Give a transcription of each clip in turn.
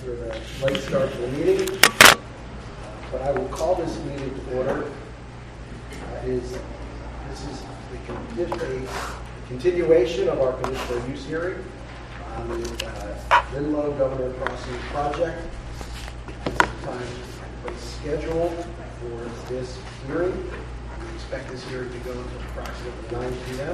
for the late start to the meeting. But I will call this meeting to order. This is a continuation of our conditional use hearing on the Linlow Governor Crossing project. This is the time and place scheduled for this hearing. We expect this hearing to go until approximately 9 p.m.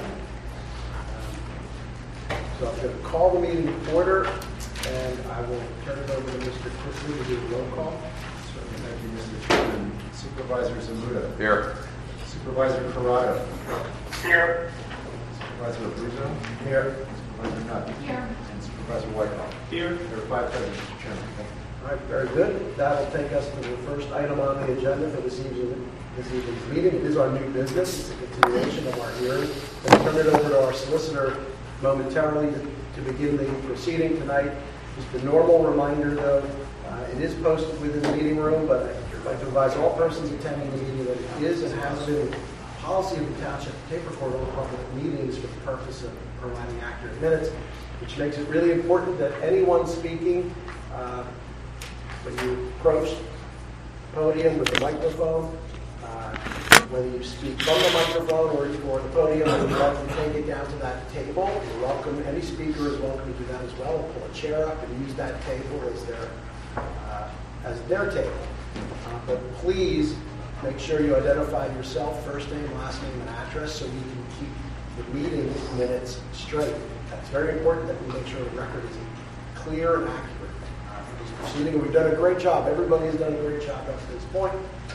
So I'm going to call the meeting to order, and I will turn it over to Mr. Chrisley to do the roll call. Thank you, Mr. Chairman. Supervisor Zamuda. Here. Supervisor Corrado. Here. Supervisor Abruzzo. Here. Supervisor Nutt. Here. And Supervisor Whitehall. Here. There are 5 present, Mr. Chairman. Thank you. All right, very good. That will take us to the first item on the agenda for this evening's meeting. It is our new business. It's a continuation of our hearing. I'll turn it over to our solicitor momentarily to begin the proceeding tonight. Just a normal reminder, though, it is posted within the meeting room, but I'd like to advise all persons attending the meeting that it is and has been the policy of the township to tape record all public meetings for the purpose of providing accurate minutes, which makes it really important that anyone speaking, when you approach the podium with the microphone, whether you speak from the microphone or the podium, and you're welcome to take it down to that table. You're welcome. Any speaker is welcome to do that as well. Pull a chair up and use that table as their table. But please make sure you identify yourself, first name, last name, and address, so we can keep the meeting minutes straight. That's very important that we make sure the record is clear and accurate for this proceeding. We've done a great job. Everybody has done a great job up to this point.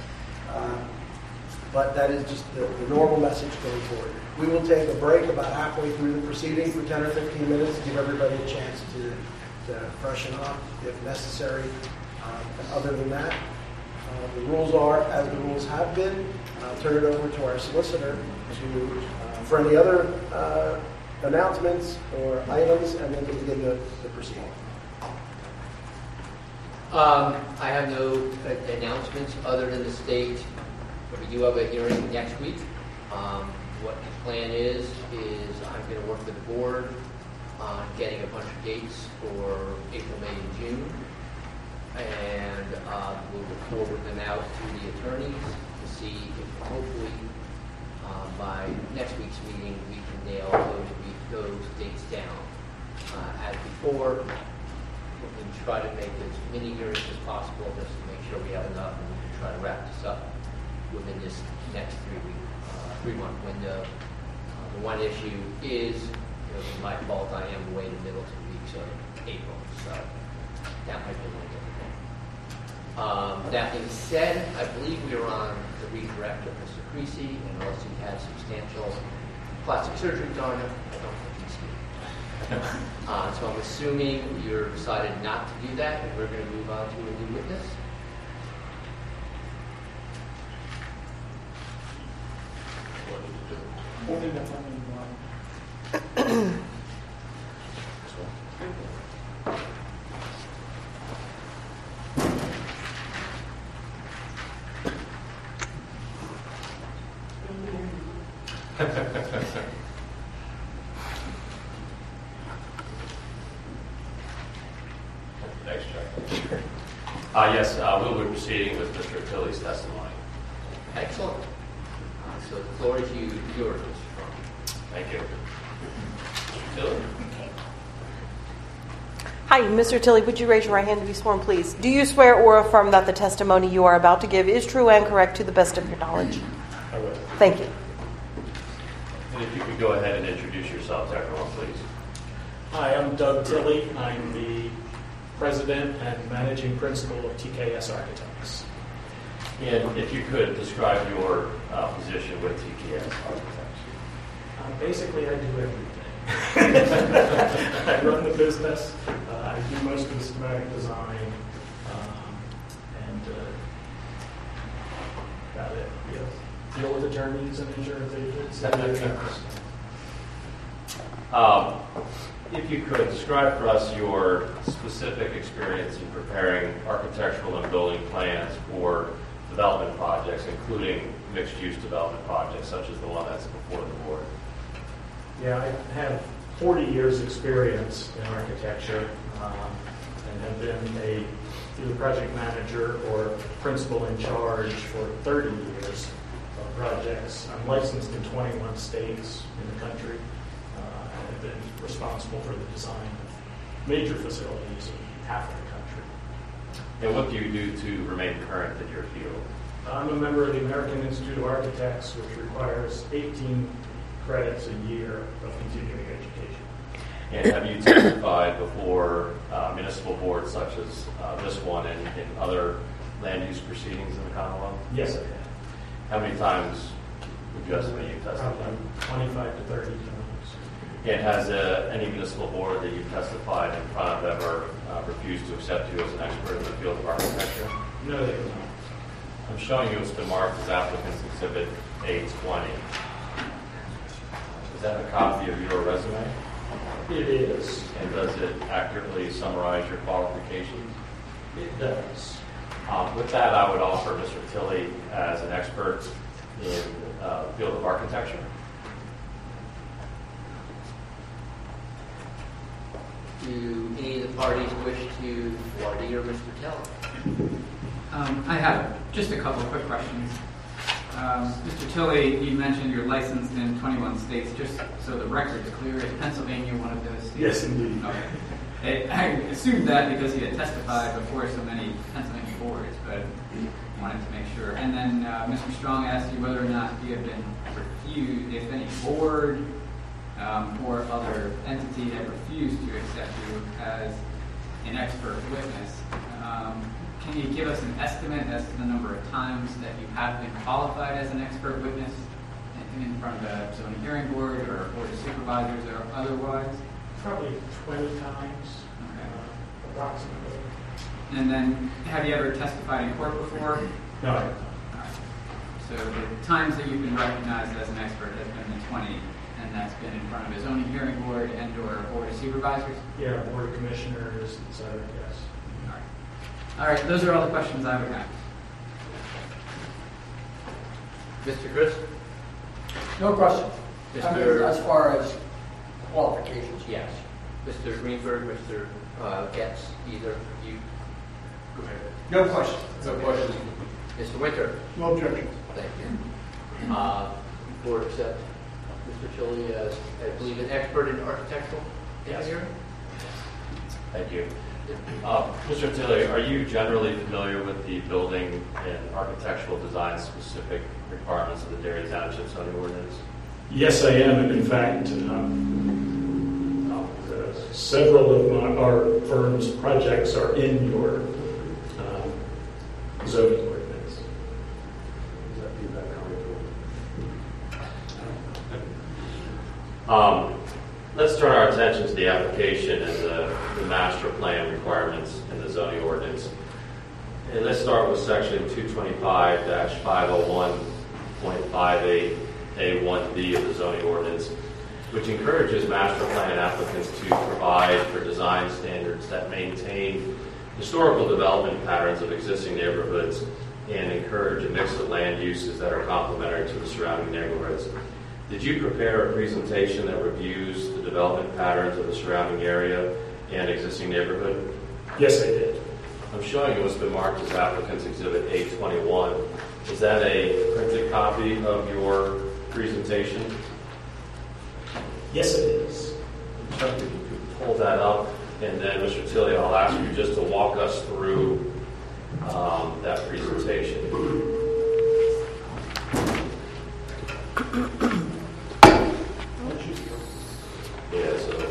But that is just the normal message going forward. We will take a break about halfway through the proceeding for 10 or 15 minutes to give everybody a chance to freshen up if necessary. Other than that, the rules are as the rules have been. I'll turn it over to our solicitor for any other announcements or items, and then to begin the proceeding. I have no announcements other than the state. We do have a hearing next week. What the plan is I'm going to work with the board on getting a bunch of dates for April, May, and June. And we'll look forward them out to the attorneys to see if hopefully by next week's meeting we can nail those dates down. As before, we can try to make as many hearings as possible just to make sure we have enough, and we can try to wrap this up within this next 3-month window. The one issue is, my fault, I am away the middle 2 weeks of April, so that might be a little difficult. That being said, I believe we are on the redirect of Mr. Creasy, and also he had substantial plastic surgery done. I don't think he's here. So I'm assuming you're decided not to do that, and we're going to move on to a new witness. Thanks, Chuck. Yes, we'll be proceeding with Mr. Tilley's testimony. Excellent. So the floor is yours, Mr. Trump. Thank you. Mr. Tilley? Hi, Mr. Tilley, would you raise your right hand to be sworn, please? Do you swear or affirm that the testimony you are about to give is true and correct to the best of your knowledge? I will. Thank you. And if you could go ahead and introduce yourself to everyone, please. Hi, I'm Doug Tilley. I'm the president and managing principal of TKS Architects. And if you could describe your position with TKS Architects. Basically, I do everything. I run the business. I do most of the schematic design. And got it. Yes. Deal with attorneys and insurance agents. If you could describe for us your specific experience in preparing architectural and building plans for development projects, including mixed-use development projects such as the one that's before the board. Yeah, I have 40 years experience in architecture, and and have been either project manager or principal in charge for 30 years of projects. I'm licensed in 21 states in the country and have been responsible for the design of major facilities in half of the country. And what do you do to remain current in your field? I'm a member of the American Institute of Architects, which requires 18 credits a year of continuing education. And have you testified before municipal boards such as this one and in other land use proceedings in the Commonwealth? Yes, I have. How many times would you estimate you've testified? Probably 25 to 30 times. And has any municipal board that you've testified in front of ever refused to accept you as an expert in the field of architecture? No, they have not. I'm showing you what's been marked as applicant's exhibit A20. Is that a copy of your resume? It is. And does it accurately summarize your qualifications? It does. With that, I would offer Mr. Tilley as an expert in the field of architecture. Do any of the parties wish to, Wardy or Mr. Teller? I have just a couple of quick questions. Mr. Tilley, you mentioned you're licensed in 21 states. Just so the record's clear, is Pennsylvania one of those states? Yes, indeed. Okay. I assumed that because you had testified before so many Pennsylvania boards, but wanted to make sure. And then Mr. Strong asked you whether or not you have been refused, if any board or other entity had refused to accept you as an expert witness. Can you give us an estimate as to the number of times that you have been qualified as an expert witness in front of a zoning hearing board or board of supervisors or otherwise? Probably 20 times, approximately. And then, have you ever testified in court before? No, I have not. All right. So the times that you've been recognized as an expert has been the 20, and that's been in front of a zoning hearing board and or board of supervisors? Yeah, board of commissioners, et cetera, yes. All right. All right, those are all the questions I would have. Mr. Chris? No question. I mean, Mr. as far as qualifications. Yes. Mr. Greenberg, Mr. Getz, either of you? Go ahead. No question. No question. Mr. Winter? No objection. Thank you. Board accept Mr. Tilley as, I believe, an expert in architectural engineering? Thank you. Mr. Tilley, are you generally familiar with the building and architectural design specific requirements of the Darien Township zoning ordinance? Yes, I am, and in fact, several of our firm's projects are in your zoning ordinance. Is that feedback coming Um, Let's turn our attention to the application and the master plan requirements in the zoning ordinance. And let's start with section 225-501.58A1B of the zoning ordinance, which encourages master plan applicants to provide for design standards that maintain historical development patterns of existing neighborhoods and encourage a mix of land uses that are complementary to the surrounding neighborhoods. Did you prepare a presentation that reviews the development patterns of the surrounding area and existing neighborhood? Yes, I did. I'm showing you what's been marked as applicant's exhibit A21. Is that a printed copy of your presentation? Yes, it is. Chuck, if you could pull that up, and then Mr. Tilley, I'll ask you just to walk us through that presentation. Yeah, so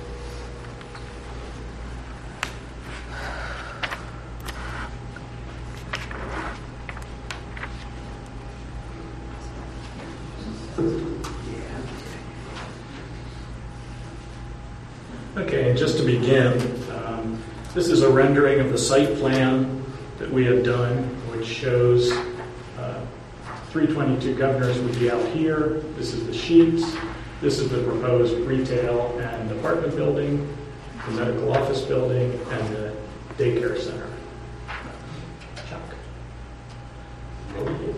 Okay, and just to begin, this is a rendering of the site plan that we have done, which shows 322 Governors would be out here. This is the sheets. This is the proposed retail and apartment building, the medical office building, and the daycare center. Chuck.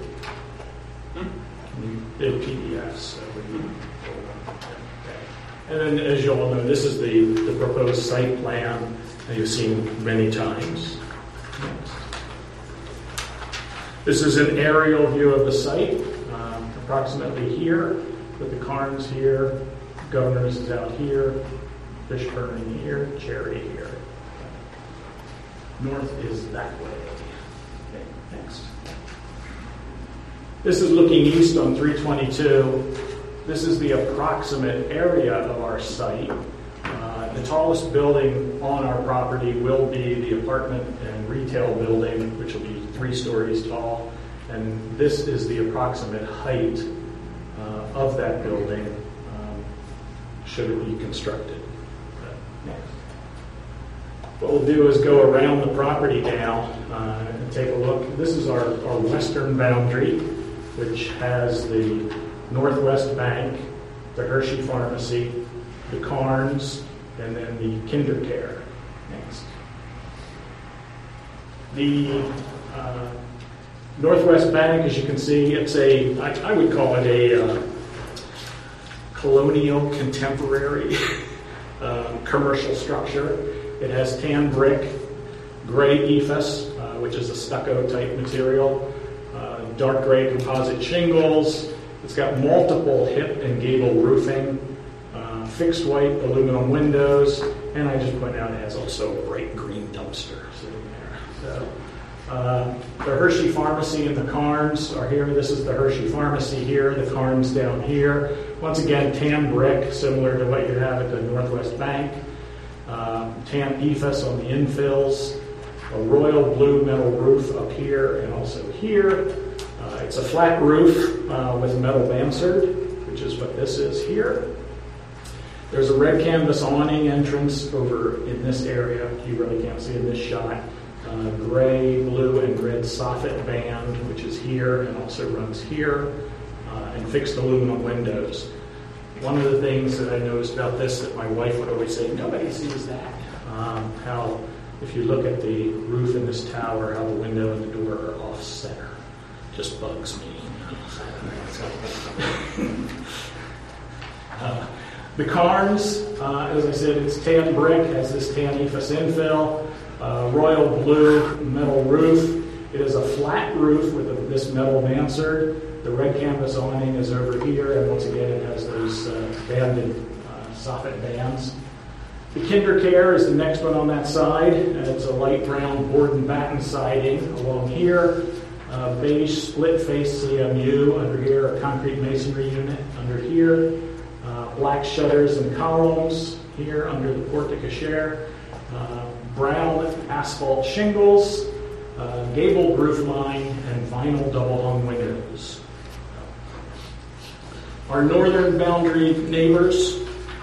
Big PDFs. So we need. Okay. And then, as you all know, this is the proposed site plan that you've seen many times. This is an aerial view of the site, approximately here, with the Carnes here, Governor's is out here, Fishburne here, Cherry here. North is that way. Okay, next. This is looking east on 322. This is the approximate area of our site. The tallest building on our property will be the apartment and retail building, which will be 3 stories tall. And this is the approximate height of that building should it be constructed. Next. What we'll do is go around the property now and take a look. This is our western boundary, which has the Northwest Bank, the Hershey Pharmacy, the Carnes, and then the KinderCare. Next. The Northwest Bank, as you can see, it's I would call it a colonial contemporary commercial structure. It has tan brick, gray ephes, which is a stucco type material, dark gray composite shingles. It's got multiple hip and gable roofing, fixed white aluminum windows, and I just point out it has also a bright green dumpster sitting there. So, the Hershey Pharmacy and the Carnes are here. This is the Hershey Pharmacy here, the Carnes down here. Once again, tan brick, similar to what you have at the Northwest Bank. Tan ephes on the infills. A royal blue metal roof up here and also here. It's a flat roof with metal mansard, which is what this is here. There's a red canvas awning entrance over in this area. You really can't see in this shot. Gray, blue, and red soffit band, which is here and also runs here, and fixed aluminum windows. One of the things that I noticed about this that my wife would always say, nobody sees that. How, if you look at the roof in this tower, how the window and the door are off center. Just bugs me. The Carnes, as I said, it's tan brick, has this tan ephes infill, royal blue metal roof. It is a flat roof with this metal mansard. The red canvas awning is over here, and once again, it has those banded soffit bands. The KinderCare is the next one on that side, and it's a light brown board and batten siding along here. Beige split-face CMU under here, a concrete masonry unit under here. Black shutters and columns here under the porte cochere. Brown asphalt shingles, gabled roof line, and vinyl double-hung windows. Our northern boundary neighbors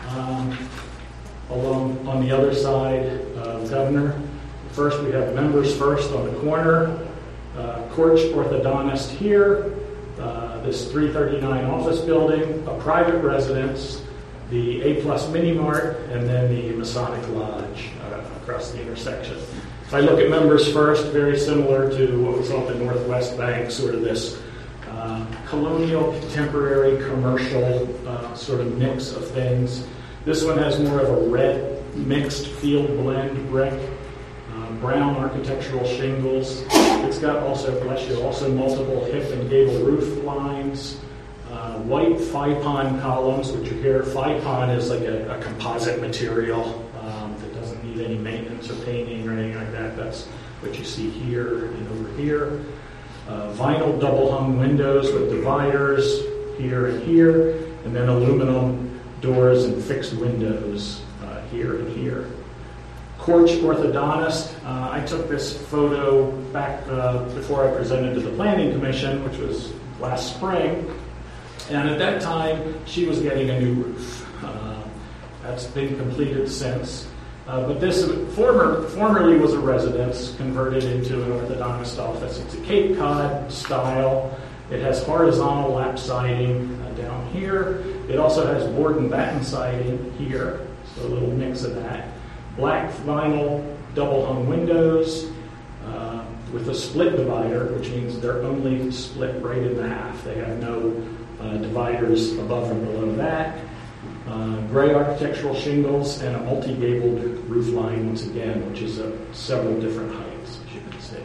along on the other side of Governor. First, we have Members First on the corner. Korch Orthodontist here, this 339 office building, a private residence, the A+ Mini Mart, and then the Masonic Lodge across the intersection. If I look at Members First, very similar to what was on the Northwest Bank, sort of this colonial, contemporary, commercial sort of mix of things. This one has more of a red mixed field blend brick. Brown architectural shingles. It's got also, bless you, also multiple hip and gable roof lines. White FIPON columns, which you hear. FIPON is like a composite material that doesn't need any maintenance or painting or anything like that. That's what you see here and over here. Vinyl double-hung windows with dividers here and here, and then aluminum doors and fixed windows here and here. Korch Orthodontist. I took this photo back before I presented to the Planning Commission, which was last spring. And at that time, she was getting a new roof. That's been completed since. But this formerly was a residence converted into an orthodontist office. It's a Cape Cod style. It has horizontal lap siding down here. It also has board and batten siding here, so a little mix of that. Black vinyl double-hung windows with a split divider, which means they're only split right in half. They have no dividers above and below that. Gray architectural shingles and a multi-gabled roof line once again, which is at several different heights, as you can see.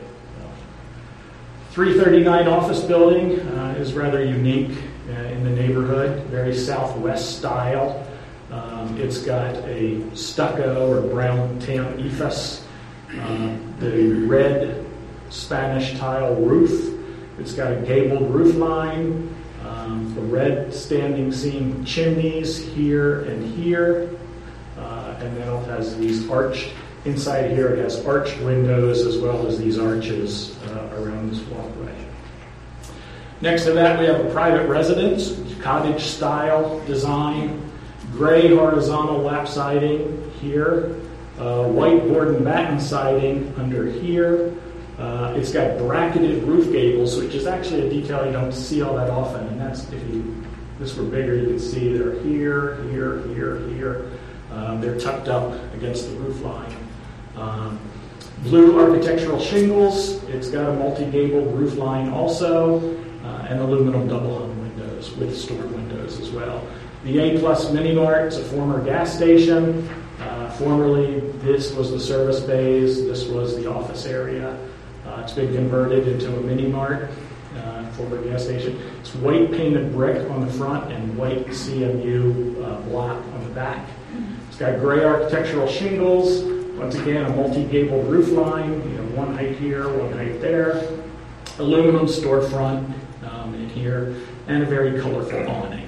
339 office building is rather unique in the neighborhood, very southwest style. It's got a stucco or brown tan ephes, the red Spanish tile roof. It's got a gabled roof line, the red standing seam chimneys here and here, and then it has these arched, inside here it has arched windows as well as these arches around this walkway. Next to that we have a private residence, cottage style design, gray horizontal lap siding here, white board and batten siding under here. It's got bracketed roof gables, which is actually a detail you don't see all that often. And that's, if this were bigger, you could see they're here, here, here, here. They're tucked up against the roof line. Blue architectural shingles. It's got a multi-gabled roof line also, and aluminum double-hung windows with stored windows as well. The A+ Mini Mart is a former gas station. Formerly, this was the service bays. This was the office area. It's been converted into a mini mart, former gas station. It's white painted brick on the front and white CMU block on the back. It's got gray architectural shingles. Once again, a multi-gabled roof line. You know, one height here, one height there. Aluminum storefront in here, and a very colorful awning.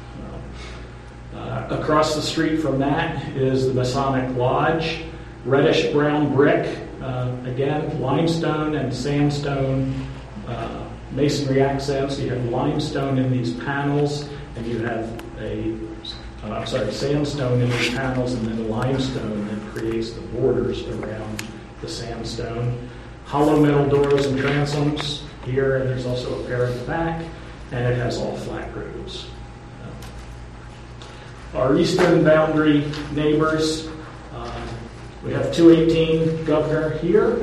Across the street from that is the Masonic Lodge. Reddish brown brick. Again, limestone and sandstone masonry accents. You have limestone in these panels, and you have sandstone in these panels, and then limestone that creates the borders around the sandstone. Hollow metal doors and transoms here, and there's also a pair in the back, and it has all flat roofs. Our eastern boundary neighbors. We have 218 Governor here,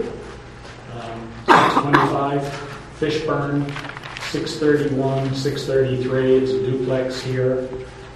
625 Fishburne, 631, 633, it's a duplex here,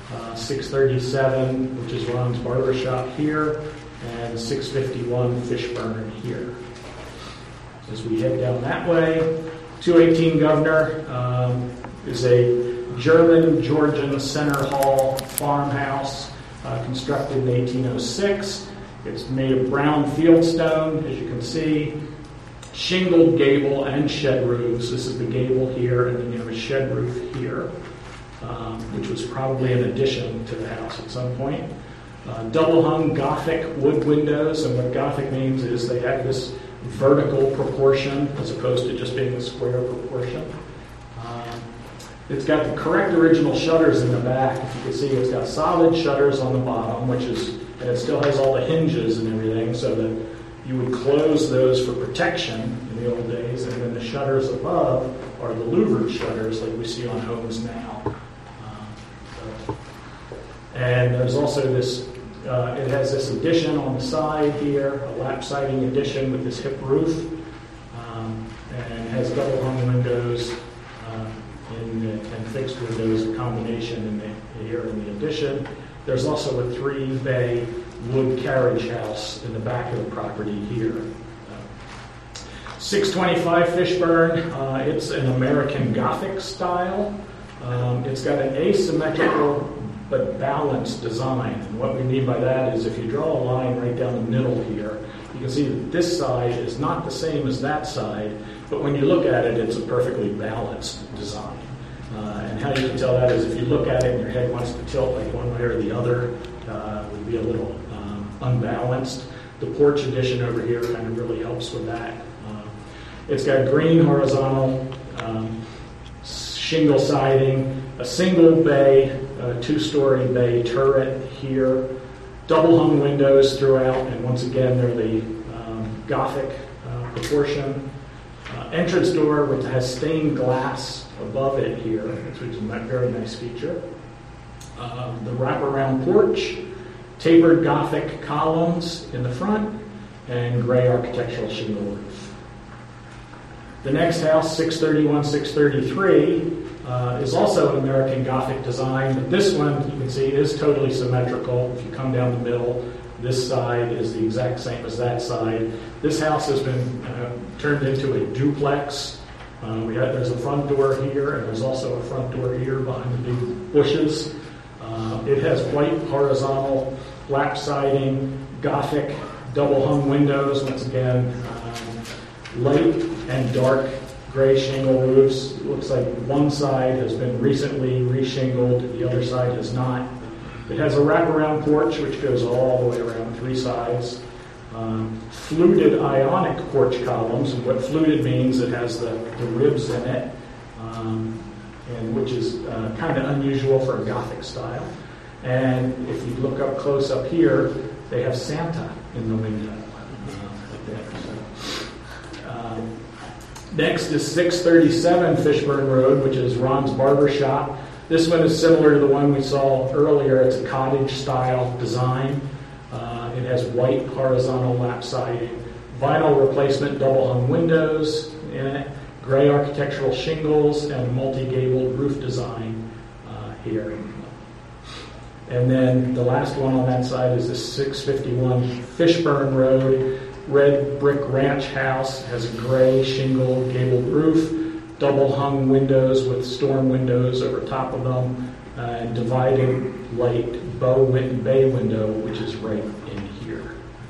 637, which is Ron's Barbershop here, and 651 Fishburne here. As we head down that way, 218 Governor is a German-Georgian center hall farmhouse constructed in 1806. It's made of brown fieldstone, as you can see, shingled gable and shed roofs. This is the gable here, and then you have a shed roof here, which was probably an addition to the house at some point. Double-hung Gothic wood windows, and what Gothic means is they have this vertical proportion as opposed to just being a square proportion. It's got the correct original shutters in the back. If you can see, it's got solid shutters on the bottom, and it still has all the hinges and everything, so that you would close those for protection in the old days, and then the shutters above are the louvered shutters like we see on homes now. And there's also this, it has this addition on the side here, a lap siding addition with this hip roof, and has double hung windows and fixed windows, a combination here in the addition. There's also a 3-bay wood carriage house in the back of the property here. 625 Fishburne, it's an American Gothic style. It's got an asymmetrical but balanced design. And what we mean by that is if you draw a line right down the middle here, you can see that this side is not the same as that side, but when you look at it, it's a perfectly balanced design. And how you can tell that is if you look at it and your head wants to tilt like one way or the other, it would be a little unbalanced. The porch addition over here kind of really helps with that. It's got green horizontal shingle siding, a single bay, 2-story bay turret here, double hung windows throughout, and once again they're the Gothic proportion. Entrance door which has stained glass above it here, which is a very nice feature. The wraparound porch, tapered Gothic columns in the front, and gray architectural shingle roof. The next house, 631, 633, is also an American Gothic design, but this one, you can see, is totally symmetrical. If you come down the middle, this side is the exact same as that side. This house has been turned into a duplex. There's a front door here, and there's also a front door here behind the big bushes. It has white horizontal lap siding, Gothic double-hung windows, once again, light and dark gray shingle roofs. It looks like one side has been recently reshingled, the other side has not. It has a wraparound porch which goes all the way around 3 sides. Fluted ionic porch columns, and what fluted means it has the ribs in it, and which is kind of unusual for a Gothic style. And if you look up close up here, they have Santa in the window. Next is 637 Fishburne Road, which is Ron's Barber Shop. This one is similar to the one we saw earlier. It's a cottage-style design. It has white horizontal lap siding, vinyl replacement double-hung windows in it, gray architectural shingles, and multi-gabled roof design here. And then the last one on that side is the 651 Fishburne Road. Red brick ranch house, has a gray shingle gabled roof, double hung windows with storm windows over top of them, and dividing light bay window, which is right in here.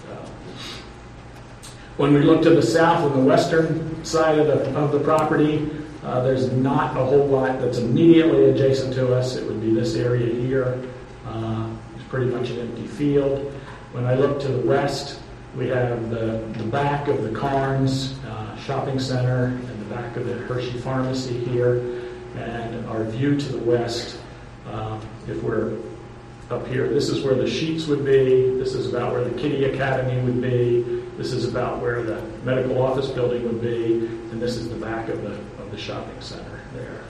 When we look to the south and the western side of the property, there's not a whole lot that's immediately adjacent to us. It would be this area here. It's pretty much an empty field. When I look to the west, we have the back of the Carnes Shopping Center and the back of the Hershey Pharmacy here. And our view to the west, if we're up here, this is where the Sheets would be. This is about where the Kitty Academy would be. This is about where the medical office building would be. And this is the back of the shopping center there.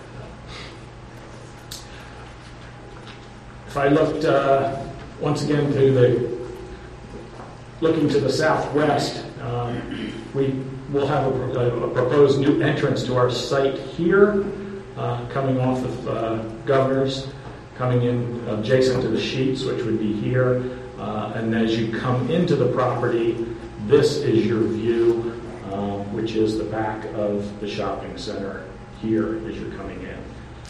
If I looked once again looking to the southwest, we will have a proposed new entrance to our site here, coming off of Governor's, coming in adjacent to the Sheets, which would be here. And as you come into the property, this is your view, which is the back of the shopping center here as you're coming in.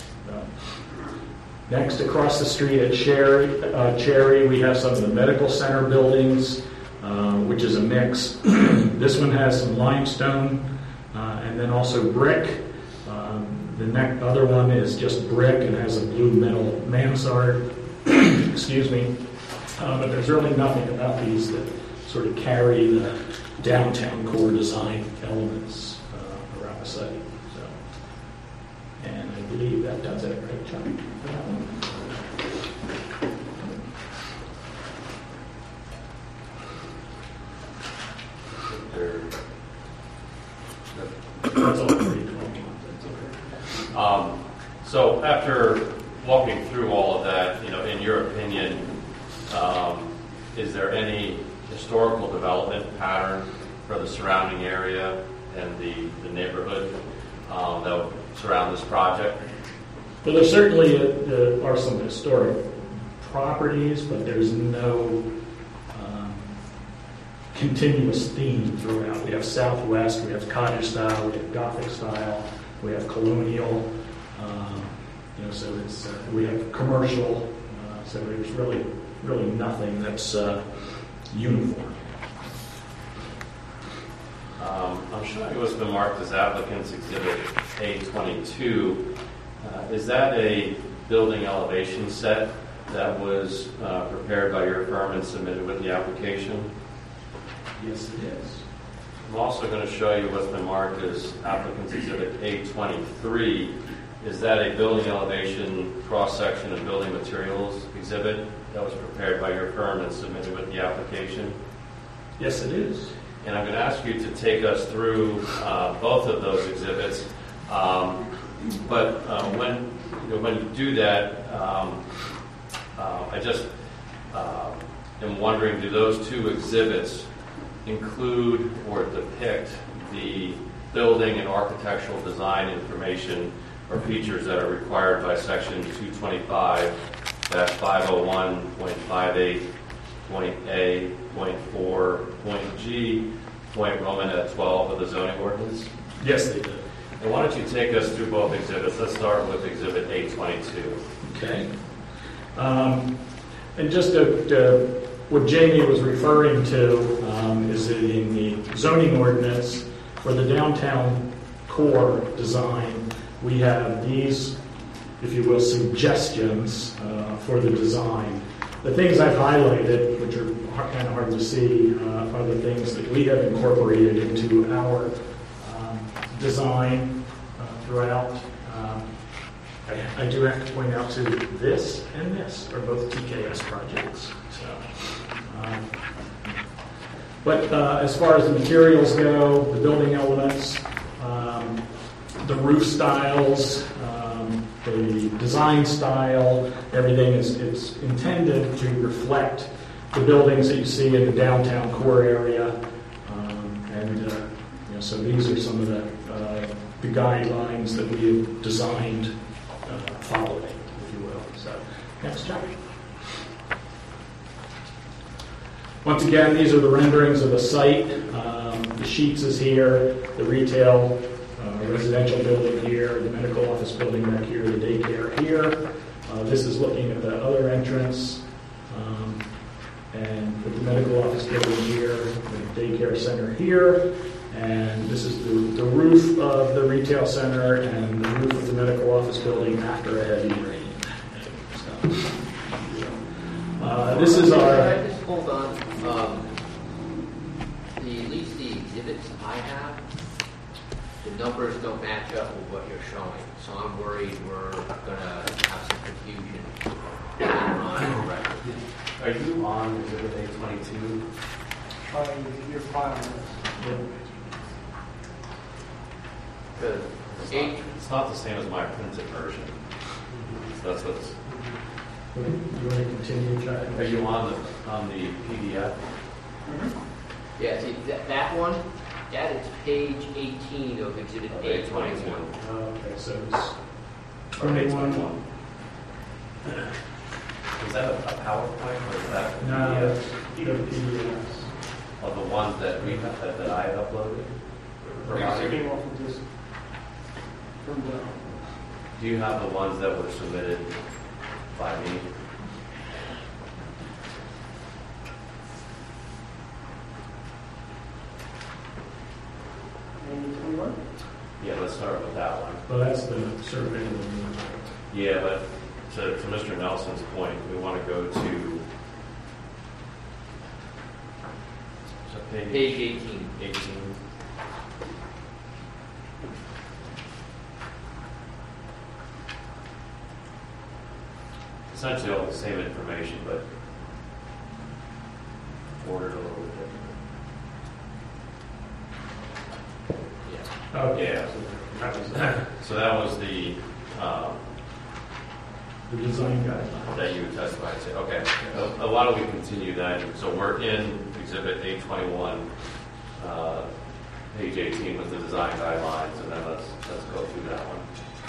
Next, across the street at Cherry, we have some of the medical center buildings, which is a mix. This one has some limestone and then also brick. The other one is just brick and has a blue metal mansard. Excuse me. But there's really nothing about these that sort of carry the downtown core design elements around the site. So, and I believe that does it, right, Chuck? So after walking through all of that, in your opinion, is there any historical development pattern for the surrounding area and the neighborhood that would surround this project? Well, there certainly are some historic properties, but there's no continuous theme throughout. We have Southwest, we have cottage style, we have Gothic style, we have colonial. So it's we have commercial. So there's really nothing that's uniform. I'm showing what's been marked as applicant's exhibit A22. Is that a building elevation set that was prepared by your firm and submitted with the application? Yes, it is. I'm also going to show you what's been marked as applicant's exhibit A23. Is that a building elevation cross-section of building materials exhibit that was prepared by your firm and submitted with the application? Yes, it is. And I'm going to ask you to take us through both of those exhibits. But when you do that, I just am wondering, do those two exhibits include or depict the building and architectural design information or features that are required by section 225-501.58, point A, point 4, point G, point Roman at 12 of the zoning ordinance? Yes, they do. And why don't you take us through both exhibits? Let's start with Exhibit 822. Okay. And just what Jamie was referring to is that in the zoning ordinance for the downtown core design, we have these, if you will, suggestions for the design. The things I've highlighted, which are kind of hard to see, are the things that we have incorporated into our design throughout. I do have to point out too, this and this are both TKS projects. But as far as the materials go, the building elements, the roof styles, the design style, everything is intended to reflect the buildings that you see in the downtown core area. So these are some of the guidelines that we have designed following, if you will. So, next chapter. Once again, these are the renderings of the site. The Sheets is here, the retail, residential building here, the medical office building back here, the daycare here. This is looking at the other entrance, and with the medical office building here, the daycare center here. And this is the roof of the retail center and the roof of the medical office building after a heavy rain. This is our... Can I just hold on? At least the exhibits I have, the numbers don't match up with what you're showing. So I'm worried we're going to have some confusion on the record. Are you on Exhibit 822? Your file. It's not the same as my printed version. That's what's. You want to continue, Jack? Are you on the PDF? Yeah, see, that one, that is page 18 of Exhibit 821. Okay, so it's 21. Is that a PowerPoint or is that No, PDF? PDFs. Of the ones that I had uploaded? Do you have the ones that were submitted by me? Yeah, let's start with that one. Well, that's the survey. Yeah, but to Mr. Nelson's point, we want to go to Page 18. 18. Essentially all the same information, but ordered a little bit different. Oh, Yeah. So that was the design guideline. that you testified to. Okay. Why don't we continue then? So we're in Exhibit 821, page 18 with the design guidelines, and then let's go through that one.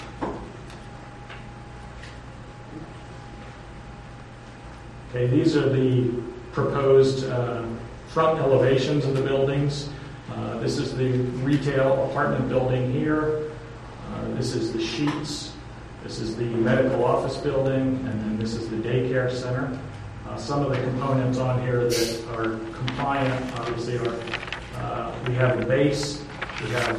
Okay, these are the proposed front elevations of the buildings. This is the retail apartment building here. This is the Sheets. This is the medical office building, and then this is the daycare center. Some of the components on here that are compliant, obviously, are we have the base, we have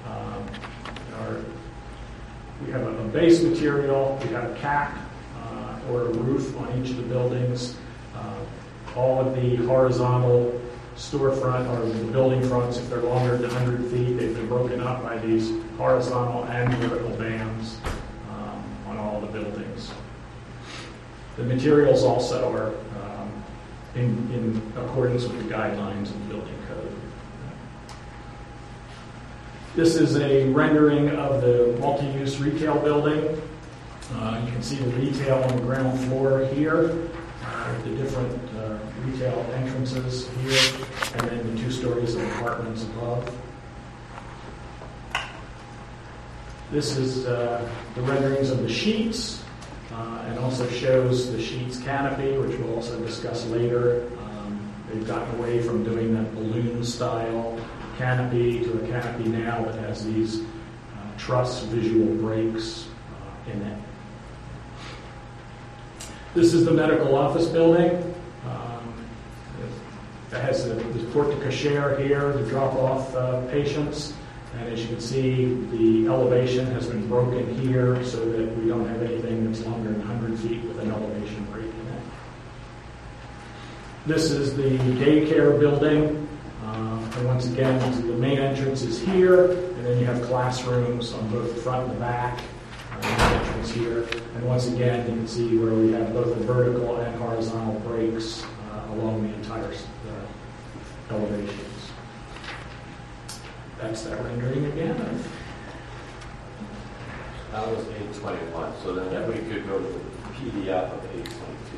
a base material, we have a cap or a roof on each of the buildings. All of the horizontal storefront or the building fronts, if they're longer than 100 feet, they've been broken up by these horizontal and vertical bands on all the buildings. The materials also are in accordance with the guidelines of the building code. This is a rendering of the multi-use retail building. You can see the retail on the ground floor here, the different retail entrances here, and then the 2 stories of apartments above. This is the renderings of the sheets, and also shows the sheets canopy, which we'll also discuss later. They've gotten away from doing that balloon-style canopy to a canopy now that has these truss visual breaks in it. This is the medical office building. It has the porte cochere here to drop off patients. And as you can see, the elevation has been broken here so that we don't have anything that's longer than 100 feet with an elevation break in it. This is the daycare building. And once again, the main entrance is here, and then you have classrooms on both the front and the back. The entrance here. And once again, you can see where we have both the vertical and horizontal breaks along the entire elevations. That's that rendering again. That was 821, so then we could go to the PDF of 822.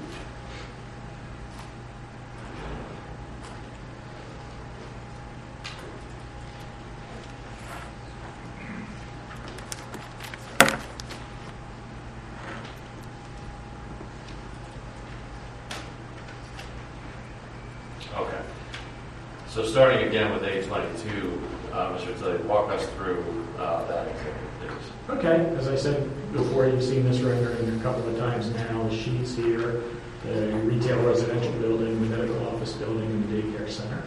Okay. So starting again with 822, Mr. Tilly, walk us through that exhibit, please. Okay, as I said before, you've seen this rendering a couple of times now. The sheets here, the retail residential building, the medical office building, and the daycare center.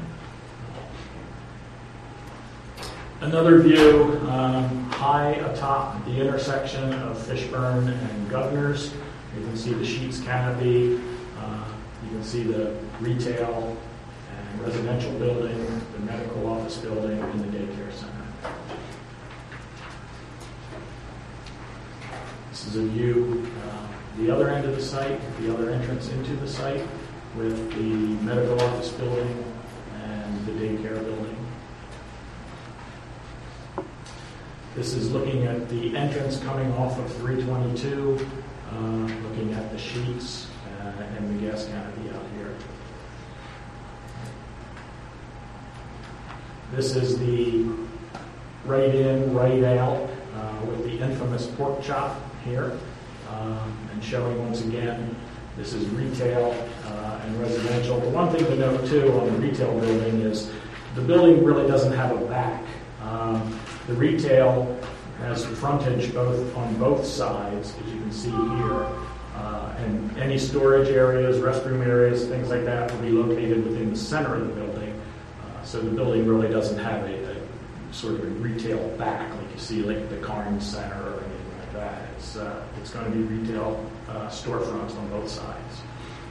Another view, high atop the intersection of Fishburne and Governors. You can see the sheets canopy. You can see the retail and residential building, the medical office building, and the daycare center. This is a view, the other end of the site, the other entrance into the site, with the medical office building and the daycare building. This is looking at the entrance coming off of 322, looking at the sheets and the gas canopy out here. This is the right in, right out with the infamous pork chop here, and showing once again this is retail and residential. The one thing to note too on the retail building is the building really doesn't have a back. The retail has frontage on both sides, as you can see here, and any storage areas, restroom areas, things like that will be located within the center of the building. So the building really doesn't have a sort of a retail back like you see like the Carnes Center or anything like that. It's going to be retail storefronts on both sides.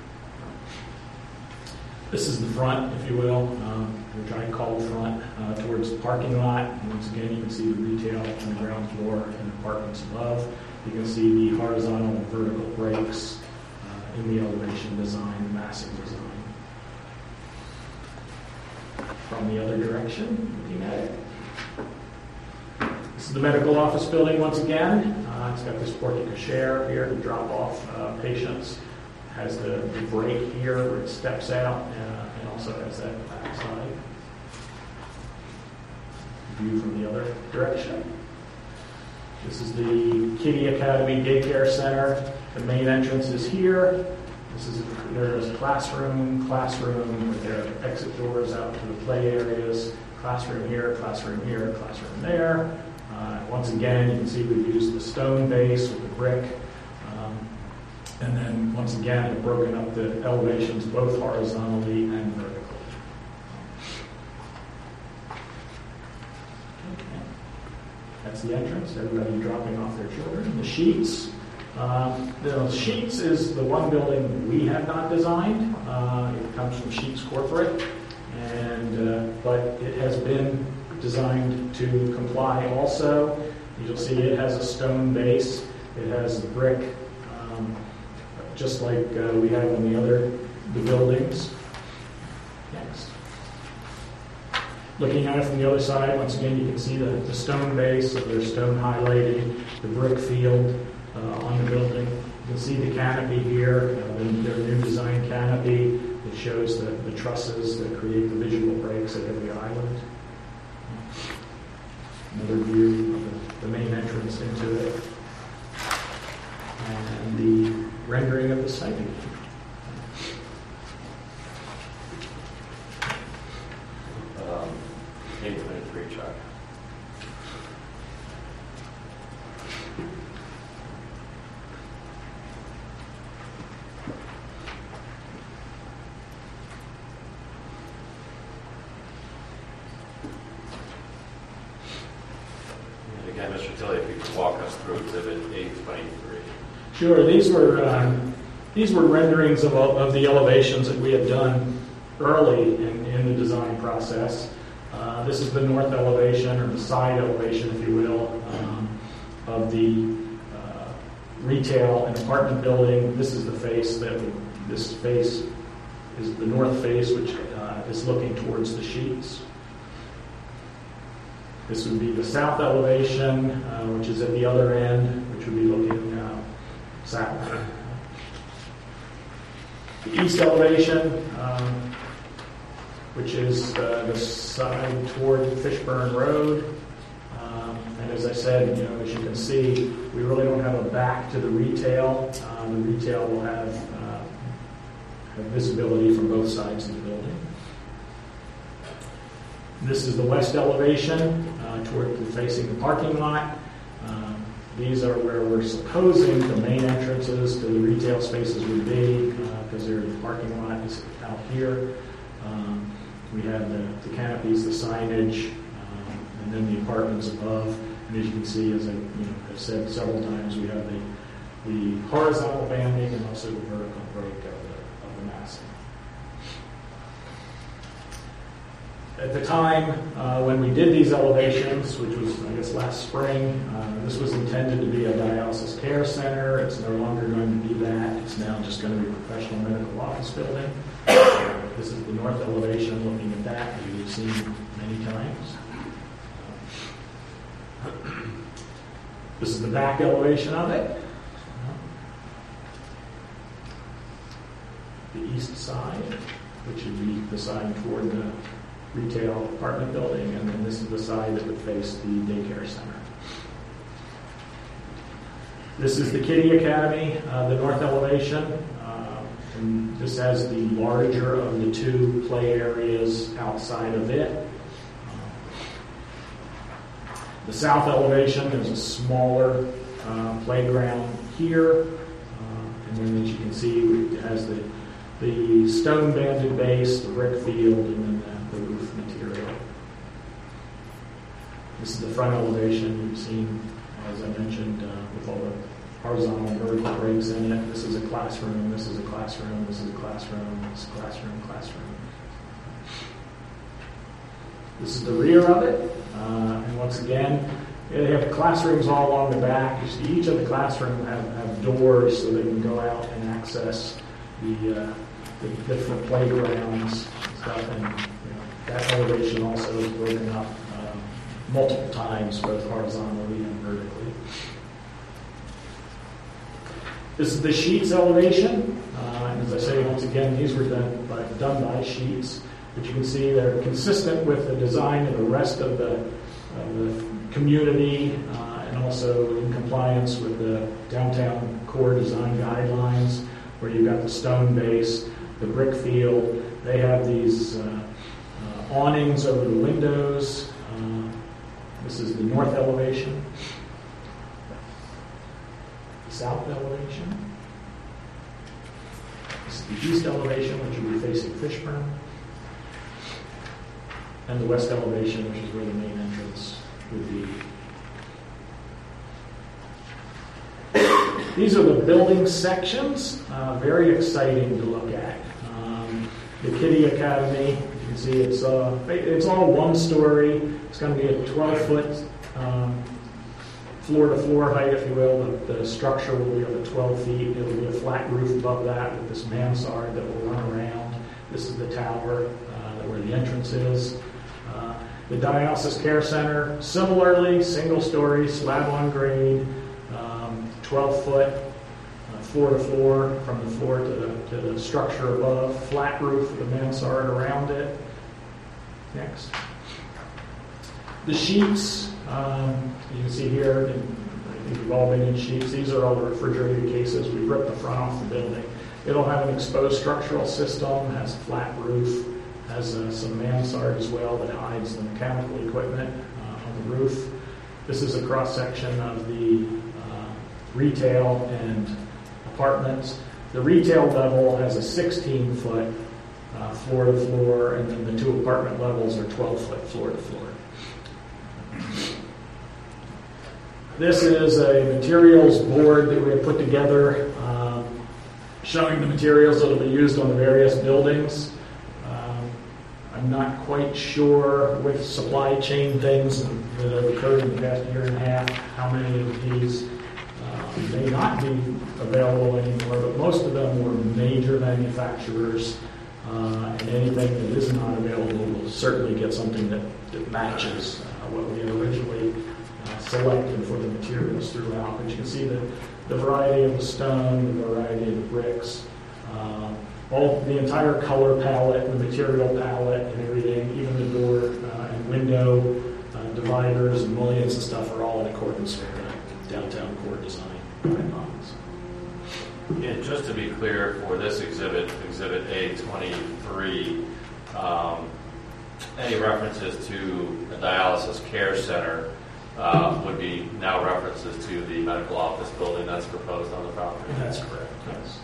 This is the front, if you will, which I call the front, towards the parking lot. And once again, you can see the retail on the ground floor and apartments above. You can see the horizontal and vertical breaks in the elevation design, the massing design. From the other direction, looking at it. This is the medical office building once again. It's got this porte cochere here to drop off patients. Has the break here where it steps out, and also has that back side. View from the other direction. This is the Kitty Academy Daycare Center. The main entrance is here. There's a classroom with their exit doors out to the play areas. Classroom here, classroom there. Once again, you can see we've used the stone base with the brick. And then, once again, we've broken up the elevations both horizontally and vertically. Okay. That's the entrance, everybody dropping off their children. The sheets. The Sheets is the one building we have not designed. It comes from Sheets Corporate, but it has been designed to comply also. You'll see it has a stone base. It has the brick, just like we have on the buildings. Next. Looking at it from the other side, once again, you can see the stone base, so there's stone highlighting, the brick field on the building. You can see the canopy here, their new design canopy. It shows the trusses that create the visual breaks at every island. Another view of the the main entrance into it, and the rendering of the site. 823, Chuck. And again, Mr. Tilley, if you could walk us through Exhibit 823. Sure. These were renderings of the elevations that we had done early in the design process. This is the north elevation, or the side elevation, if you will, of the retail and apartment building. This is the face this face is the north face, which is looking towards the sheets. This would be the south elevation, which is at the other end, which would be looking south. The east elevation, which is the side toward Fishburne Road. And as I said, as you can see, we really don't have a back to the retail. The retail will have visibility from both sides of the building. This is the west elevation toward facing the parking lot. These are where we're supposing the main entrances to the retail spaces would be, because the parking lot is out here. We have the canopies, the signage, and then the apartments above. And as you can see, as I've said several times, we have the horizontal banding and also the vertical break of the massing. At the time when we did these elevations, which was, I guess, last spring, this was intended to be a dialysis care center. It's no longer going to be that. It's now just going to be a professional medical office building. This is the north elevation, looking at that, as you've seen many times. This is the back elevation of it. The east side, which would be the side toward the retail apartment building, and then this is the side that would face the daycare center. This is the Kitty Academy, the north elevation. And this has the larger of the two play areas outside of it. The south elevation is a smaller playground here. And then, as you can see, it has the stone banded base, the brick field, and then the roof material. This is the front elevation. You've seen, as I mentioned, with all the horizontal and vertical breaks in it. This is a classroom, this is a classroom, this is a classroom, this is a classroom, classroom. This is the rear of it. And once again, they have classrooms all along the back. You see each of the classrooms have doors so they can go out and access the different playgrounds and stuff. And that elevation also is broken up multiple times, both horizontally and vertically. This is the sheets elevation. And as I say, once again, these were done by sheets. But you can see they're consistent with the design of the rest of the community, and also in compliance with the downtown core design guidelines, where you've got the stone base, the brick field. They have these awnings over the windows. This is the north elevation. The south elevation. This is the east elevation, which will be facing Fishburne. And the west elevation, which is where the main entrance would be. These are the building sections. Very exciting to look at. The Kitty Academy, you can see it's all one story. It's going to be a 12-foot floor-to-floor height, if you will. The structure will be over 12 feet. There will be a flat roof above that with this mansard that will run around. This is the tower where the entrance is. The Dialysis Care Center, similarly, single story, slab on grade, 12-foot, floor-to-floor, from the floor to the structure above, flat roof with a mansard around it. Next. The sheets, You can see here, I think you've all been in Sheets. These are all the refrigerated cases. We've ripped the front off the building. It'll have an exposed structural system, has a flat roof, has some mansard as well that hides the mechanical equipment on the roof. This is a cross-section of the retail and apartments. The retail level has a 16-foot floor-to-floor, and then the 2 apartment levels are 12-foot floor-to-floor. This is a materials board that we have put together showing the materials that will be used on the various buildings. I'm not quite sure with supply chain things that have occurred in the past year and a half, how many of these may not be available anymore, but most of them were major manufacturers, and anything that is not available will certainly get something that matches what we had originally selected for the materials throughout. But you can see the variety of the stone, the variety of the bricks, the entire color palette, the material palette, and everything, even the door and window dividers and mullions and stuff are all in accordance with the downtown core design guidelines. And just to be clear, for this exhibit A23, any references to a dialysis care center would be now references to the medical office building that's proposed on the property. That's correct, yes.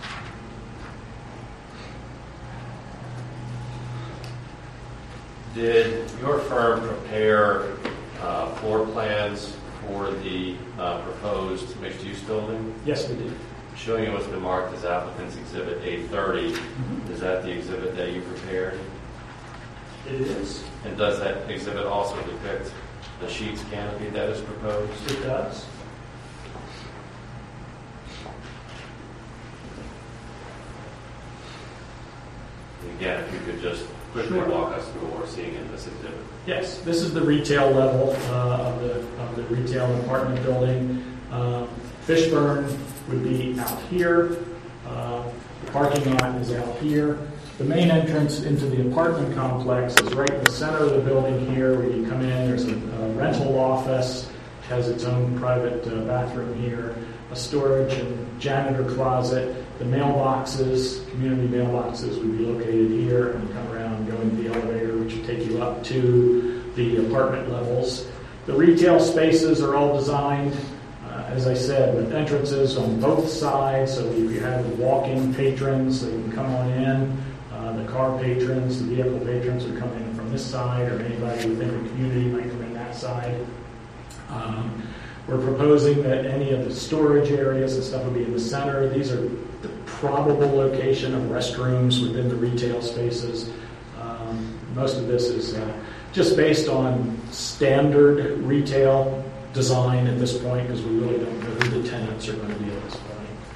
Did your firm prepare floor plans for the proposed mixed-use building? Yes, we did. Showing you what's been marked as applicant's exhibit A30, is that the exhibit that you prepared? It is. And does that exhibit also depict the sheets canopy that is proposed? It does. Again, if you could just quickly walk us through what we're seeing in this exhibit. Yes, this is the retail level of the retail apartment building. Fishburne would be out here. The parking lot is out here. The main entrance into the apartment complex is right in the center of the building here. Where you come in, there's a rental office, has its own private bathroom here, a storage and janitor closet. The mailboxes, community mailboxes, would be located here, and you come around and go into the elevator, which will take you up to the apartment levels. The retail spaces are all designed, as I said, with entrances on both sides, so if you have walking patrons, they can come on in. The car patrons, the vehicle patrons would come in from this side, or anybody within the community might come in that side. We're proposing that any of the storage areas and stuff would be in the center. These are the probable location of restrooms within the retail spaces. Most of this is just based on standard retail design at this point, because we really don't know who the tenants are going to be at this point.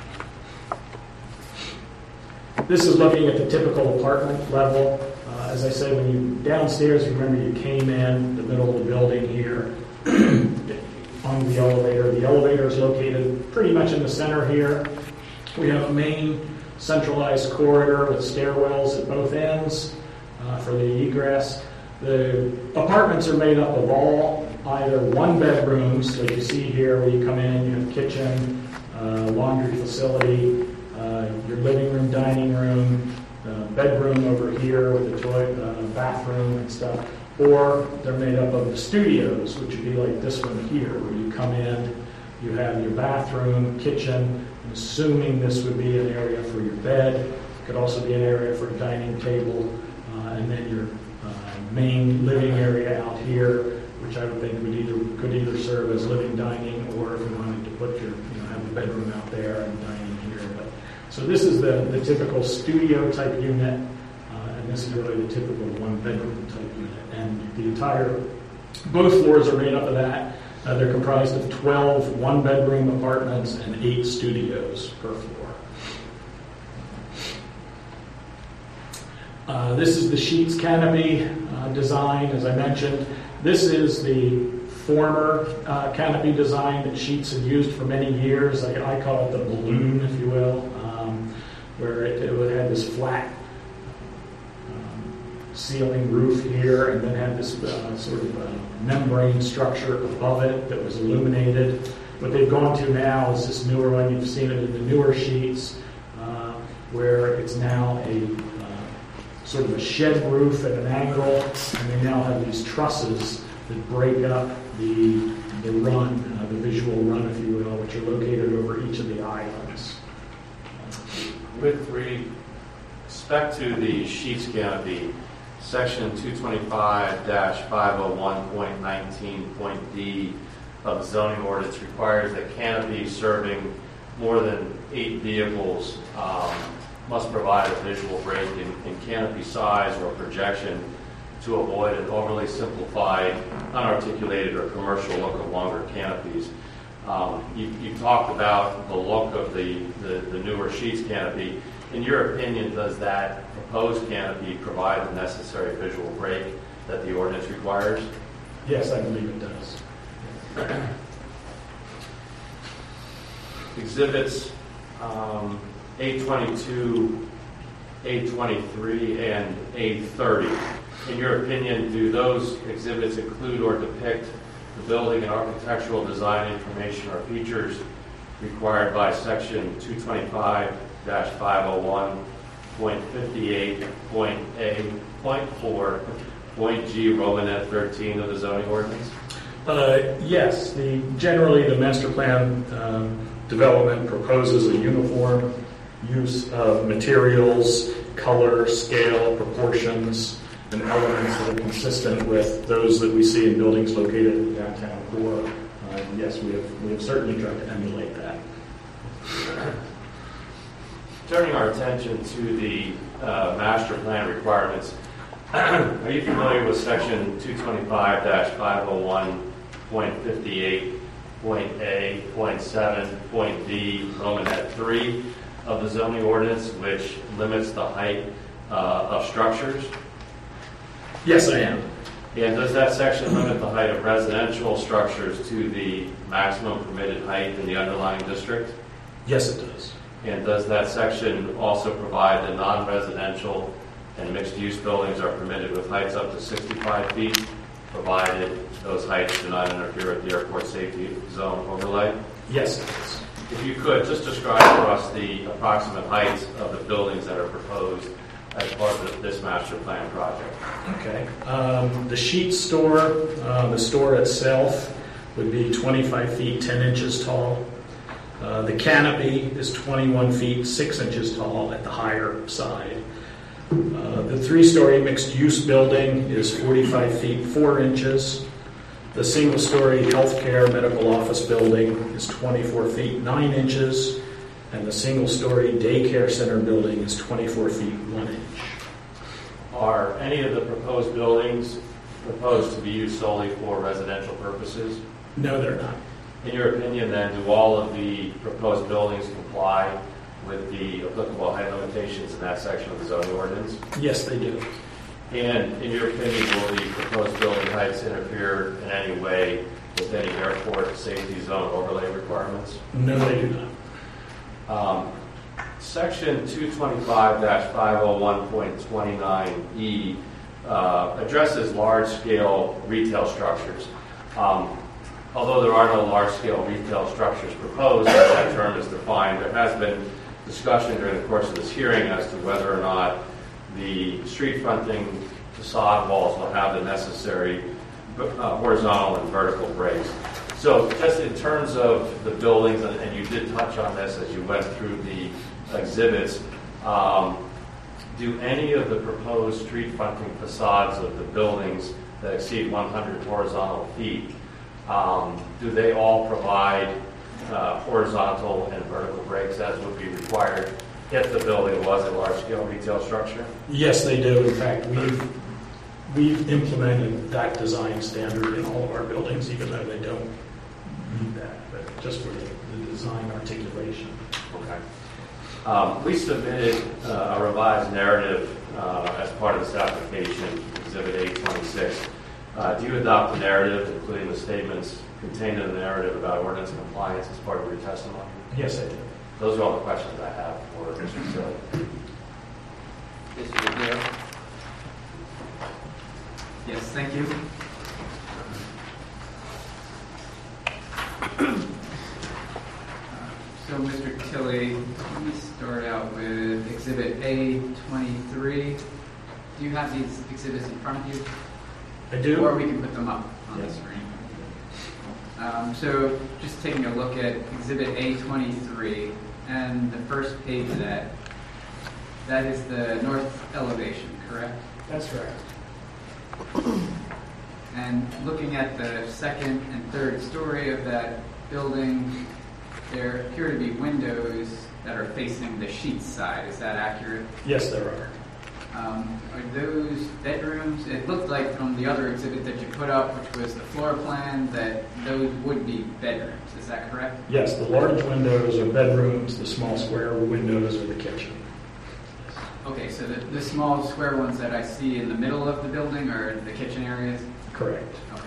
This is looking at the typical apartment level. As I said, when you downstairs, remember you came in the middle of the building here on the elevator. The elevator is located pretty much in the center here. We have a main centralized corridor with stairwells at both ends for the egress. The apartments are made up of all either one bedrooms, like you see here, where you come in, you have kitchen, laundry facility, your living room, dining room, bedroom over here with the toilet, bathroom and stuff. Or they're made up of the studios, which would be like this one here, where you come in, you have your bathroom, kitchen. I'm assuming this would be an area for your bed. It could also be an area for a dining table, and then your main living area out here, which I would think could either serve as living, dining, or if you wanted to put your have a bedroom out there and dining here. So this is the typical studio type unit, and this is really the typical one bedroom type unit. And both floors are made up of that. They're comprised of 12 one bedroom apartments and 8 studios per floor. This is the Sheets canopy design, as I mentioned. This is the former canopy design that Sheets had used for many years. I call it the balloon, if you will, where it would have this flat ceiling roof here, and then had this sort of membrane structure above it that was illuminated. What they've gone to now is this newer one. You've seen it in the newer sheets, where it's now a sort of a shed roof at an angle, and they now have these trusses that break up the run, the visual run, if you will, which are located over each of the islands. With respect to the sheets canopy, section 225-501.19.d of the zoning ordinance requires that canopies serving more than 8 vehicles must provide a visual break in canopy size or projection to avoid an overly simplified, unarticulated, or commercial look of longer canopies. You talked about the look of the newer sheets canopy. In your opinion, does that proposed canopy provide the necessary visual break that the ordinance requires? Yes, I believe it does. Exhibits A22, A23, and A30. In your opinion, do those exhibits include or depict the building and architectural design information or features required by section 225-501.58.A.4.G Romanet 13 of the zoning ordinance? Yes. Generally, the master plan development proposes a uniform use of materials, color, scale, proportions, and elements that are consistent with those that we see in buildings located in the downtown core. Yes, we have certainly tried to emulate that. Turning our attention to the master plan requirements, are you familiar with section 225-501.58.A.7.D Romanet 3 of the zoning ordinance, which limits the height of structures? Yes, I am. And does that section limit the height of residential structures to the maximum permitted height in the underlying district? Yes, it does. And does that section also provide that non-residential and mixed-use buildings are permitted with heights up to 65 feet, provided those heights do not interfere with the airport safety zone overlay? Yes, it does. If you could, just describe for us the approximate heights of the buildings that are proposed as part of this master plan project. Okay. The sheet store, the store itself would be 25 feet, 10 inches tall. The canopy is 21 feet, 6 inches tall at the higher side. The 3-story mixed-use building is 45 feet, 4 inches. The single-story healthcare medical office building is 24 feet, 9 inches. And the single-story daycare center building is 24 feet, 1 inch. Are any of the proposed buildings proposed to be used solely for residential purposes? No, they're not. In your opinion, then, do all of the proposed buildings comply with the applicable height limitations in that section of the zoning ordinance? Yes, they do. And in your opinion, will the proposed building heights interfere in any way with any airport safety zone overlay requirements? No, they do not. Section 225-501.29E addresses large-scale retail structures. Although there are no large-scale retail structures proposed, as that term is defined, there has been discussion during the course of this hearing as to whether or not the street-fronting facade walls will have the necessary horizontal and vertical breaks. So just in terms of the buildings, and you did touch on this as you went through the exhibits, do any of the proposed street-fronting facades of the buildings that exceed 100 horizontal feet, do they all provide horizontal and vertical breaks as would be required if the building was a large-scale retail structure? Yes, they do. In fact, we've implemented that design standard in all of our buildings, even though they don't need that, but just for the design articulation. Okay. We submitted a revised narrative as part of this application, Exhibit 826. Do you adopt the narrative, including the statements contained in the narrative about ordinance compliance as part of your testimony? Yes, I do. Those are all the questions I have for Mr. Silly. Mr. McNair? Yes, thank you. So, Mr. Tilley, let me start out with Exhibit A23. Do you have these exhibits in front of you? I do. Or we can put them up on the Yes. screen. So, just taking a look at Exhibit A23 and the first page of that, that is the north elevation, correct? That's right. And looking at the second and third story of that building, there appear to be windows that are facing the sheet side. Is that accurate? Yes, there are. Are those bedrooms? It looked like from the other exhibit that you put up, which was the floor plan, that those would be bedrooms. Is that correct? Yes, the large windows are bedrooms, the small square windows are the kitchen. Okay, so the small square ones that I see in the middle of the building are the kitchen areas? Correct. Okay.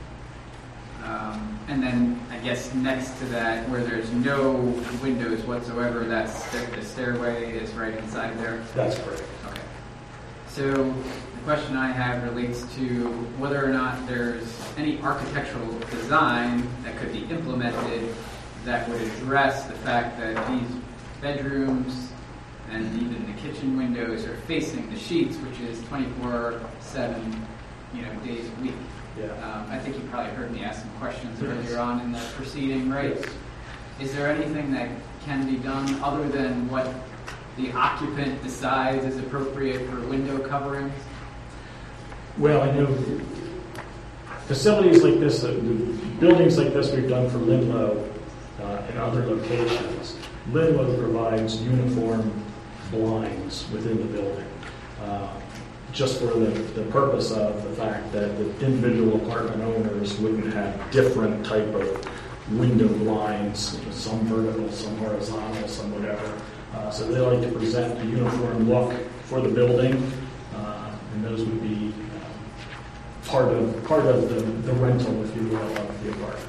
And then I guess next to that, where there's no windows whatsoever, that's the stairway is right inside there? That's correct. Okay. So the question I have relates to whether or not there's any architectural design that could be implemented that would address the fact that these bedrooms and even the kitchen windows are facing the sheets, which is 24/7, days a week. Yeah. I think you probably heard me ask some questions earlier on in the proceeding, right? Yes. Is there anything that can be done other than what the occupant decides is appropriate for window coverings? Well, I know facilities like this, buildings like this we've done for Linlow and other locations. Linlow provides uniform blinds within the building, just for the purpose of the fact that the individual apartment owners wouldn't have different type of window blinds, some vertical, some horizontal, some whatever. So they like to present a uniform look for the building, and those would be part of the rental, if you will, of the apartments.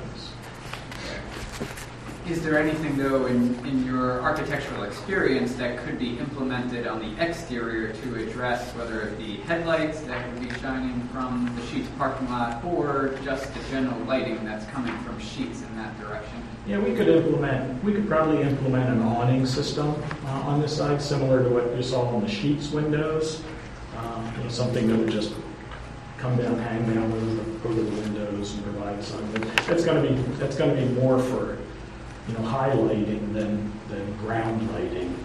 Is there anything, though, in your architectural experience that could be implemented on the exterior to address whether it be headlights that would be shining from the Sheetz parking lot or just the general lighting that's coming from Sheetz in that direction? Yeah, we could probably implement an awning system on this side, similar to what you saw on the Sheetz windows. Something that would just come down, hang down over the windows and provide sun. That's going to be more for highlighting than ground lighting.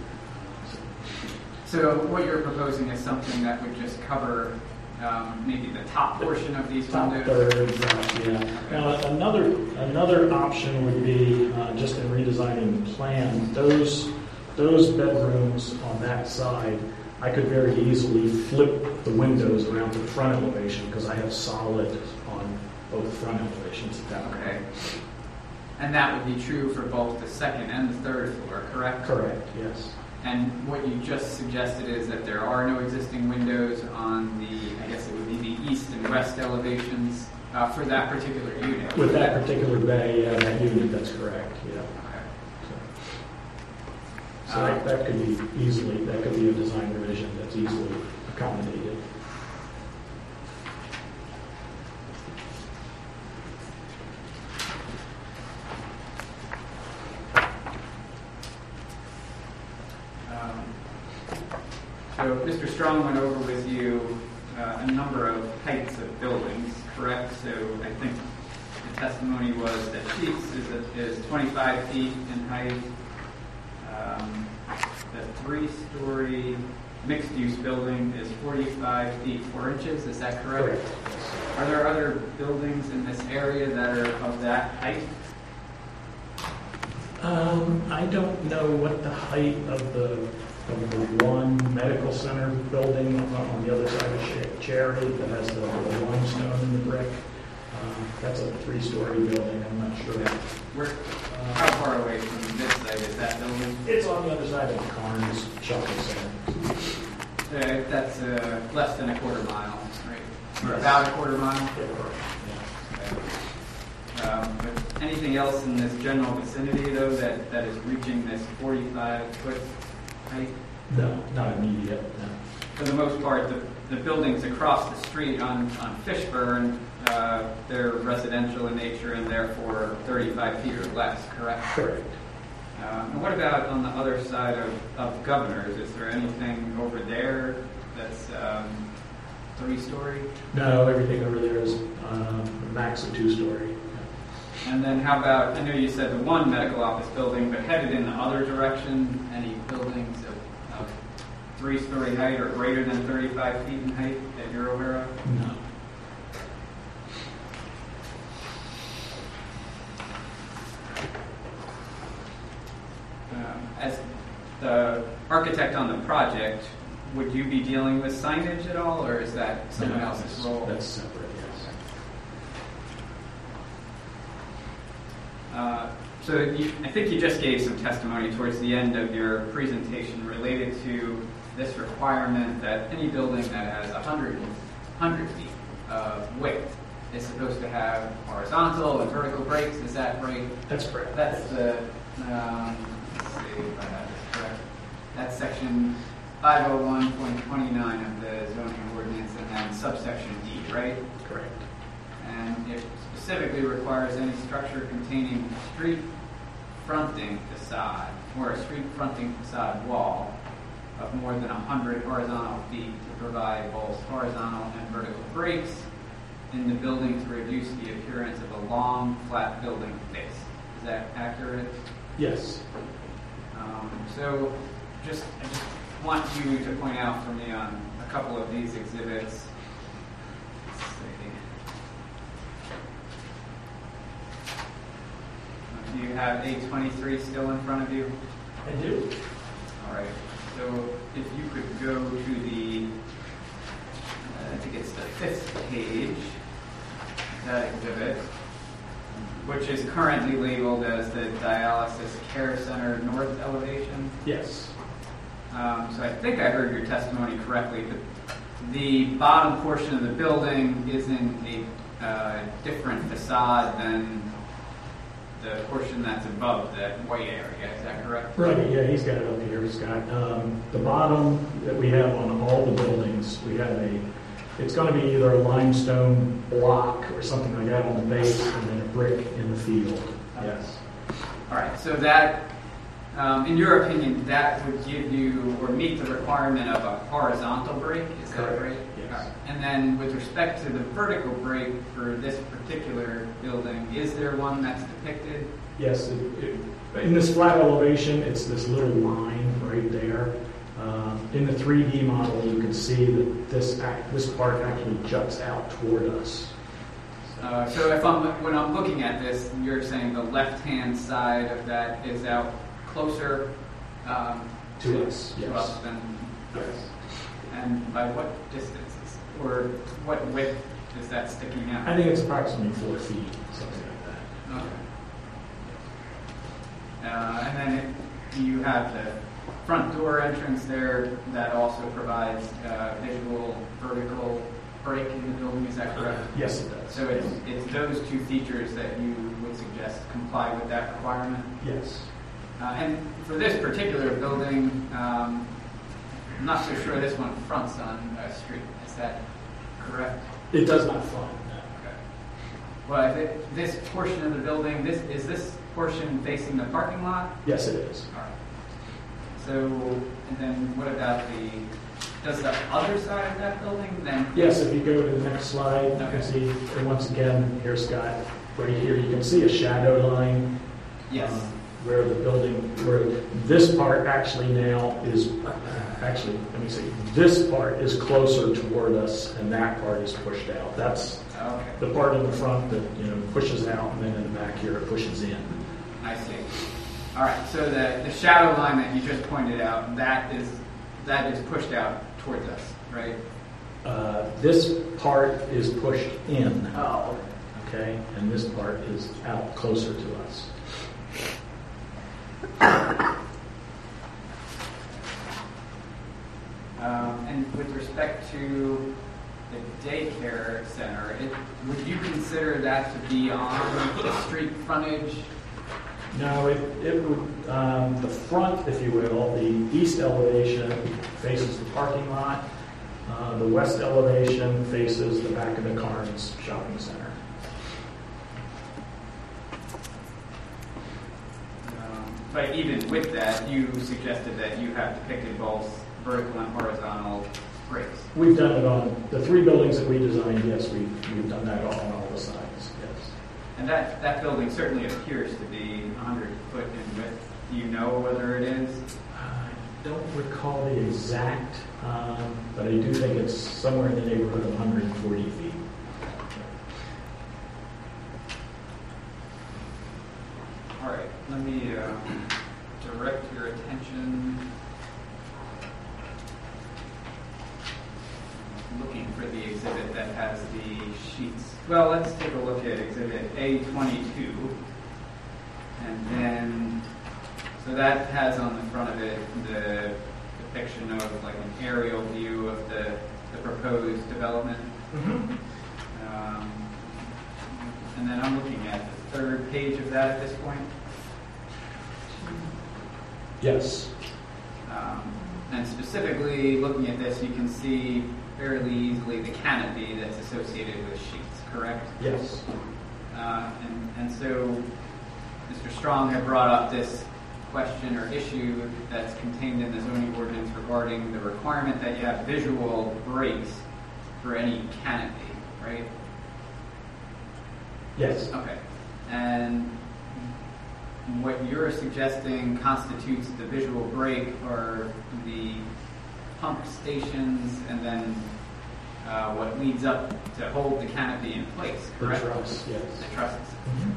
So what you're proposing is something that would just cover maybe the top portion of these Top windows? third, yeah. Now, another option would be just in redesigning the plan. Those bedrooms on that side, I could very easily flip the windows around to the front elevation because I have solid on both front elevations at that point. Okay. And that would be true for both the second and the third floor, correct? Correct, yes. And what you just suggested is that there are no existing windows on the, I guess it would be the east and west elevations for that particular unit. With that particular bay, that unit, that's correct, yeah. Okay. So that could be a design revision that's easily accommodated. So Mr. Strong went over with you a number of heights of buildings, correct? So I think the testimony was that Sheetz is 25 feet in height. The three-story mixed-use building is 45 feet 4 inches. Is that correct? Correct. Are there other buildings in this area that are of that height? I don't know what the height of the one medical center building on the other side of Charity that has the limestone and the brick. That's a 3-story building. I'm not sure. How far away from this site is that building? It's on the other side of the Carnes Shopping Center. That's less than a quarter mile, right? Or about a quarter mile? But anything else in this general vicinity, though, that is reaching this 45-foot height? No, not immediate. No. For the most part, the buildings across the street on Fishburne, they're residential in nature and therefore 35 feet or less, correct? Correct. And what about on the other side of Governors? Is there anything over there that's 3-story? No, everything over there is max of 2-story. And then how about, I know you said the one medical office building, but headed in the other direction, any buildings of 3-story height or greater than 35 feet in height that you're aware of? No. As the architect on the project, would you be dealing with signage at all, or is that someone else's role? That's separate, yes. I think you just gave some testimony towards the end of your presentation related to this requirement that any building that has 100 feet of width is supposed to have horizontal and vertical breaks. Is that right? That's correct. That's the, let's see if I have this correct. That's section 501.29 of the zoning ordinance and then subsection D, right? Correct. And it specifically requires any structure containing street fronting facade or a street fronting facade wall of more than 100 horizontal feet to provide both horizontal and vertical breaks in the building to reduce the appearance of a long, flat building face. Is that accurate? Yes. So I just want you to point out for me on a couple of these exhibits. Let's see. Do you have A23 still in front of you? I do. All right. So if you could go to the, I think it's the 5th page, that exhibit, which is currently labeled as the Dialysis Care Center North elevation. Yes. So I think I heard your testimony correctly, but the bottom portion of the building is in a different facade than the portion that's above that white area. Is that correct? Right, yeah, he's got it up here. He's got the bottom that we have on all the buildings. We have it's going to be either a limestone block or something like that on the base and then a brick in the field. Yes. All right, so that, in your opinion, that would give you or meet the requirement of a horizontal break, is that right? Yes. All right. And then with respect to the vertical break for this particular building, is there one that's depicted? Yes, in this flat elevation, it's this little line right there. In the 3D model, you can see that this part actually juts out toward us. So when I'm looking at this, you're saying the left-hand side of that is out closer To us, to yes. us than. Yes. And by what distances or what width is that sticking out? I think it's approximately 4 feet, something like that. Okay. And then you have the front door entrance there that also provides visual vertical break in the building. Is that correct? Yes, it does. So it's those two features that you would suggest comply with that requirement? Yes. And for this particular building, I'm not so sure this one fronts on a street. Is that correct? It does not front. Okay. Well, I think this portion of the building, is this portion facing the parking lot? Yes, it is. All right. So, and then what about does the other side of that building then? Yes, if you go to the next slide, you Okay. can see, and once again, here, Scott, right here, you can see a shadow line. Yes. Where this part actually now is, actually, let me see, this part is closer toward us and that part is pushed out. That's Okay. the part in the front that, pushes out, and then in the back here it pushes in. I see. All right. So the shadow line that you just pointed out, that is pushed out towards us, right? This part is pushed in, Oh. okay, and this part is out closer to us. And with respect to the daycare center, would you consider that to be on the street frontage? No, it would, the front, if you will, the east elevation faces the parking lot. The west elevation faces the back of the Carnes Shopping Center. But even with that, you suggested that you have depicted both vertical and horizontal breaks. We've done it on the 3 buildings that we designed, yes, we've done that on all the sides, yes. And that building certainly appears to be 100 foot in width. Do you know whether it is? I don't recall the exact, but I do think it's somewhere in the neighborhood of 140 feet. All right, let me direct your attention. Looking for the exhibit that has the sheets. Well, let's take a look at exhibit A22. And then, so that has on the front of it the depiction of like an aerial view of the proposed development. Mm-hmm. And then I'm looking at the 3rd page of that at this point. Yes. And specifically looking at this, you can see fairly easily the canopy that's associated with sheets, correct? Yes. And so Mr. Strong had brought up this question or issue that's contained in the zoning ordinance regarding the requirement that you have visual breaks for any canopy, right? Yes. Okay. And what you're suggesting constitutes the visual break are the pump stations and then what leads up to hold the canopy in place, correct? The truss, yes. The trusses. Mm-hmm.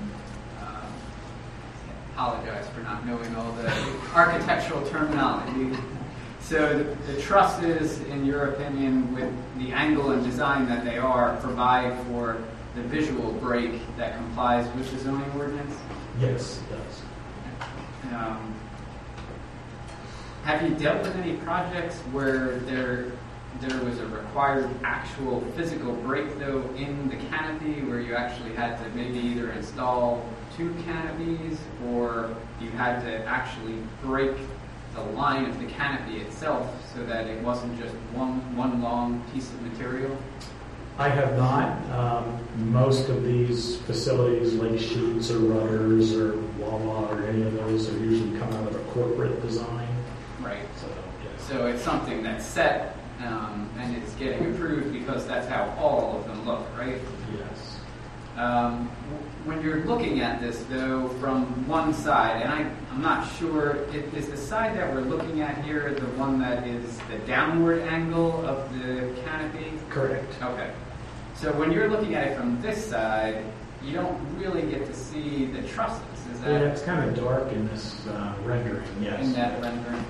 Apologize for not knowing all the architectural terminology. So the trusses, in your opinion, with the angle and design that they are, provide for the visual break that complies with the zoning ordinance? Yes, it does. Have you dealt with any projects where there was a required actual physical break, though, in the canopy, where you actually had to maybe either install 2 canopies or you had to actually break the line of the canopy itself so that it wasn't just one long piece of material? I have not. Most of these facilities, like sheets or rudders or Wawa or any of those, are usually come out of a corporate design. Right. So, yes. So it's something that's set and it's getting approved because that's how all of them look, right? Yes. When you're looking at this, though, from one side, and I'm not sure, is the side that we're looking at here the one that is the downward angle of the canopy? Correct. Okay. So when you're looking at it from this side, you don't really get to see the trusses, is that? Yeah, it's kind of dark in this rendering, yes. In that rendering.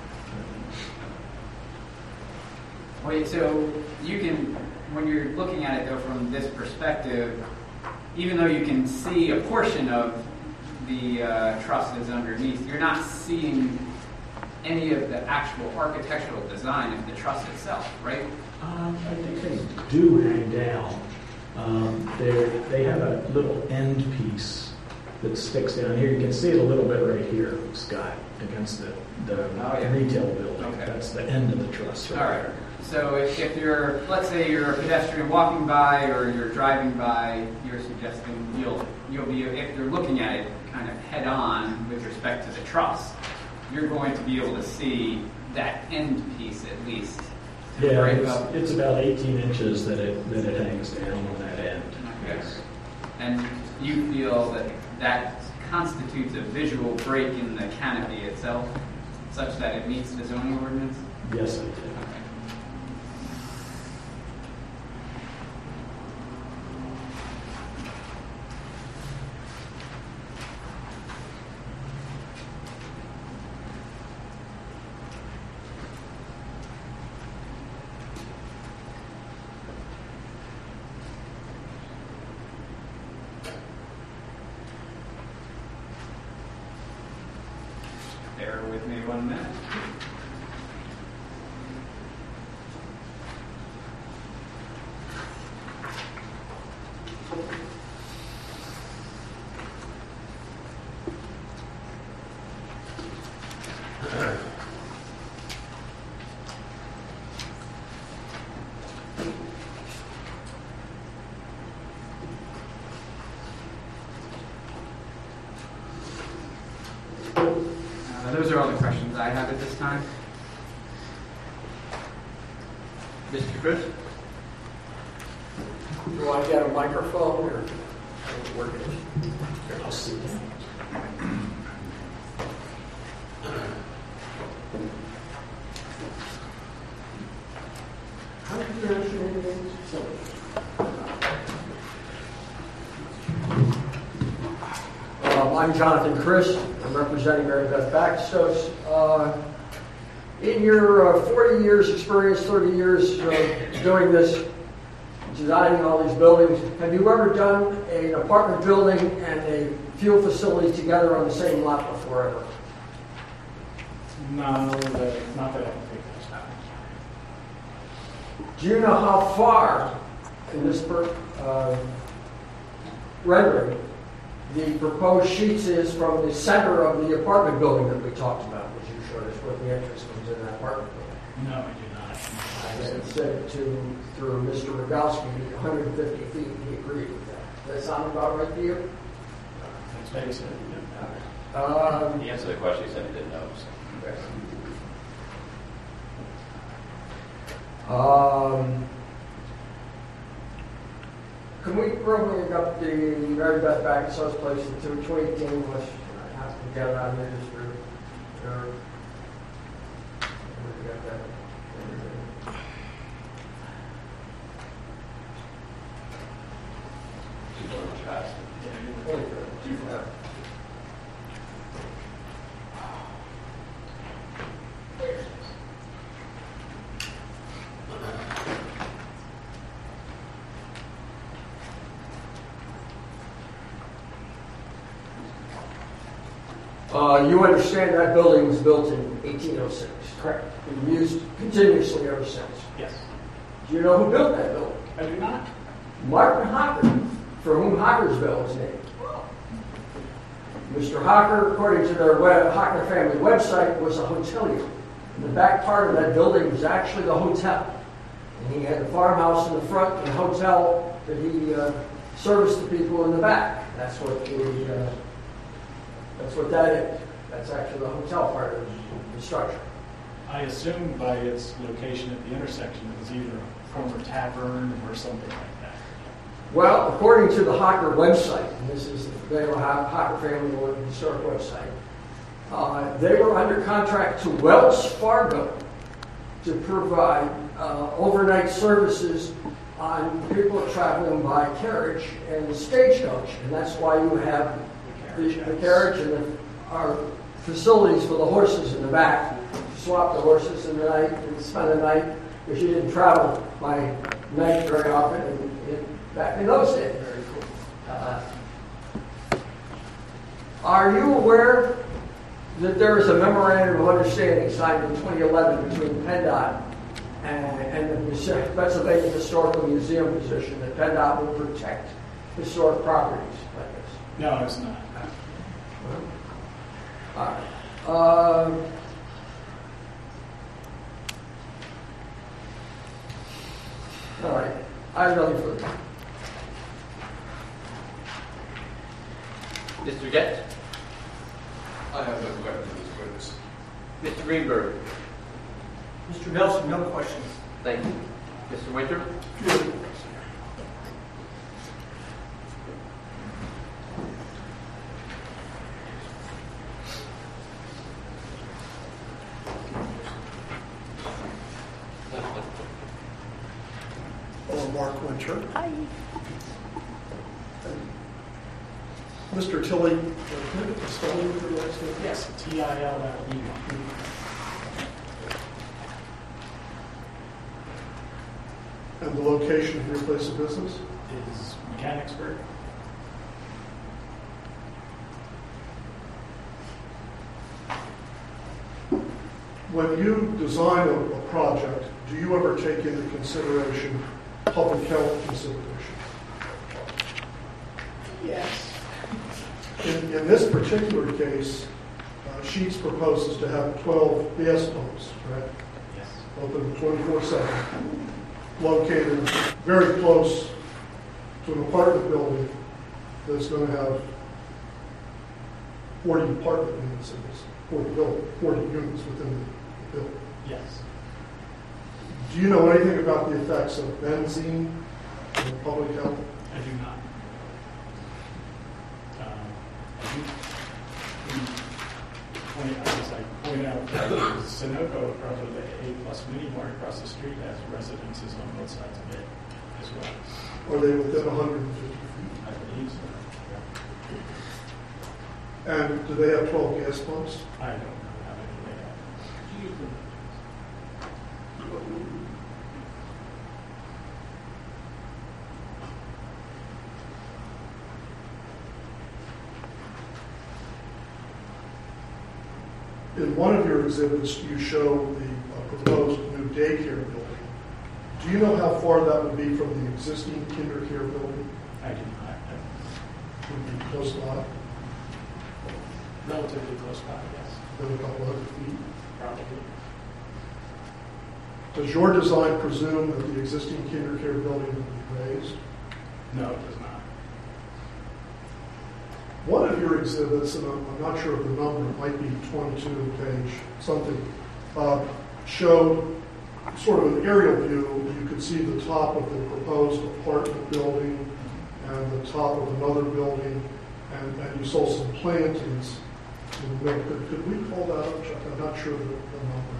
Wait, so you can, when you're looking at it though from this perspective, even though you can see a portion of the trusses underneath, you're not seeing any of the actual architectural design of the truss itself, right? I think they do hang down. They have a little end piece that sticks down here. You can see it a little bit right here, Scott, against the retail building. Okay. That's the end of the truss right All right. there. So if you're, let's say you're a pedestrian walking by or you're driving by, you're suggesting you'll be, if you're looking at it kind of head on with respect to the truss, you're going to be able to see that end piece at least. to Yeah, break up. it's about 18 inches that it hangs down on that end. Okay. Yes. And you feel that that constitutes a visual break in the canopy itself, such that it meets the zoning ordinance? Yes, I do. Okay. Bear with me 1 minute. those are all the questions I have at this time. Mr. Chris? Do I get a microphone or work it? I'll see. How do you actually name it? I'm Jonathan Chris. I'm representing Mary Beth Backus. In your 40 years experience, 30 years doing this, designing all these buildings, have you ever done an apartment building and a fuel facility together on the same lot before ever? No, not that I can think of. Do you know how far in this rendering the proposed sheets is from the center of the apartment building that we talked about, which you showed us where the entrance comes in that apartment building? No, I do not. And it said through Mr. Rogowski, 150 feet, he agreed with that. Does that sound about right to you? That's what he said. He answered the question, he said he didn't know. Can we bring up the Mary Beth Backus House place in 218 West? I have to get out here just for sure. We got that. You understand that building was built in 1806? Correct. Been used continuously ever since. Yes. Do you know who built that building? I do not. Martin Hocker, for whom Hockersville is named. Mr. Hocker, according to their Hocker family website, was a hotelier. And the back part of that building was actually the hotel. And he had the farmhouse in the front and the hotel that he serviced the people in the back. That's what that is. That's actually the hotel part of the structure. I assume by its location at the intersection, it was either a former tavern or something like that. Well, according to the Hocker website, and this is the Hocker Family Historic website, they were under contract to Wells Fargo to provide overnight services on people traveling by carriage and stagecoach. And that's why you have the carriage and our facilities for the horses in the back. Swap the horses in the night and spend the night, because you didn't travel by night very often back in those days. Very cool. Are you aware that there is a memorandum of understanding signed in 2011 between PennDOT and the Pennsylvania Historical Museum position that PennDOT will protect historic properties like this? No, it's not. All right. All right. I have nothing further. Mr. Getz? I have no questions for this witness. Mr. Greenberg? Mr. Nelson, no questions. Thank you. Mr. Winter? Hello, Mark Winter. Hi. Mr. Tilley, can I get the spelling of your last name? Yes, T-I-L-L-E. And the location of your place of business? Is Mechanicsburg. When you design a project, do you ever take into consideration public health considerations? Yes. In this particular case, Sheets proposes to have 12 gas pumps, right? Yes. Open 24/7, located very close to an apartment building that's going to have 40 apartment units in this, 40 building, 40 units within the building. Yes. Do you know anything about the effects of benzene on public health? I do not. As I point out, Sunoco, probably the A+ Mini Mart across the street, has residences on both sides of it as well. Are they within 150 feet? I believe so. And do they have 12 gas pumps? I don't know how many they have. In one of your exhibits, you show the proposed new daycare building. Do you know how far that would be from the existing kinder care building? I do not. Would be close by, Relatively close by, yes. than a couple hundred feet? Probably. Does your design presume that the existing kinder care building will be raised? No, it does not. One of your exhibits, and I'm not sure of the number, it might be 22 page something, showed sort of an aerial view. You could see the top of the proposed apartment building and the top of another building, and you saw some plantings. Could we pull that up, Chuck? I'm not sure of the number.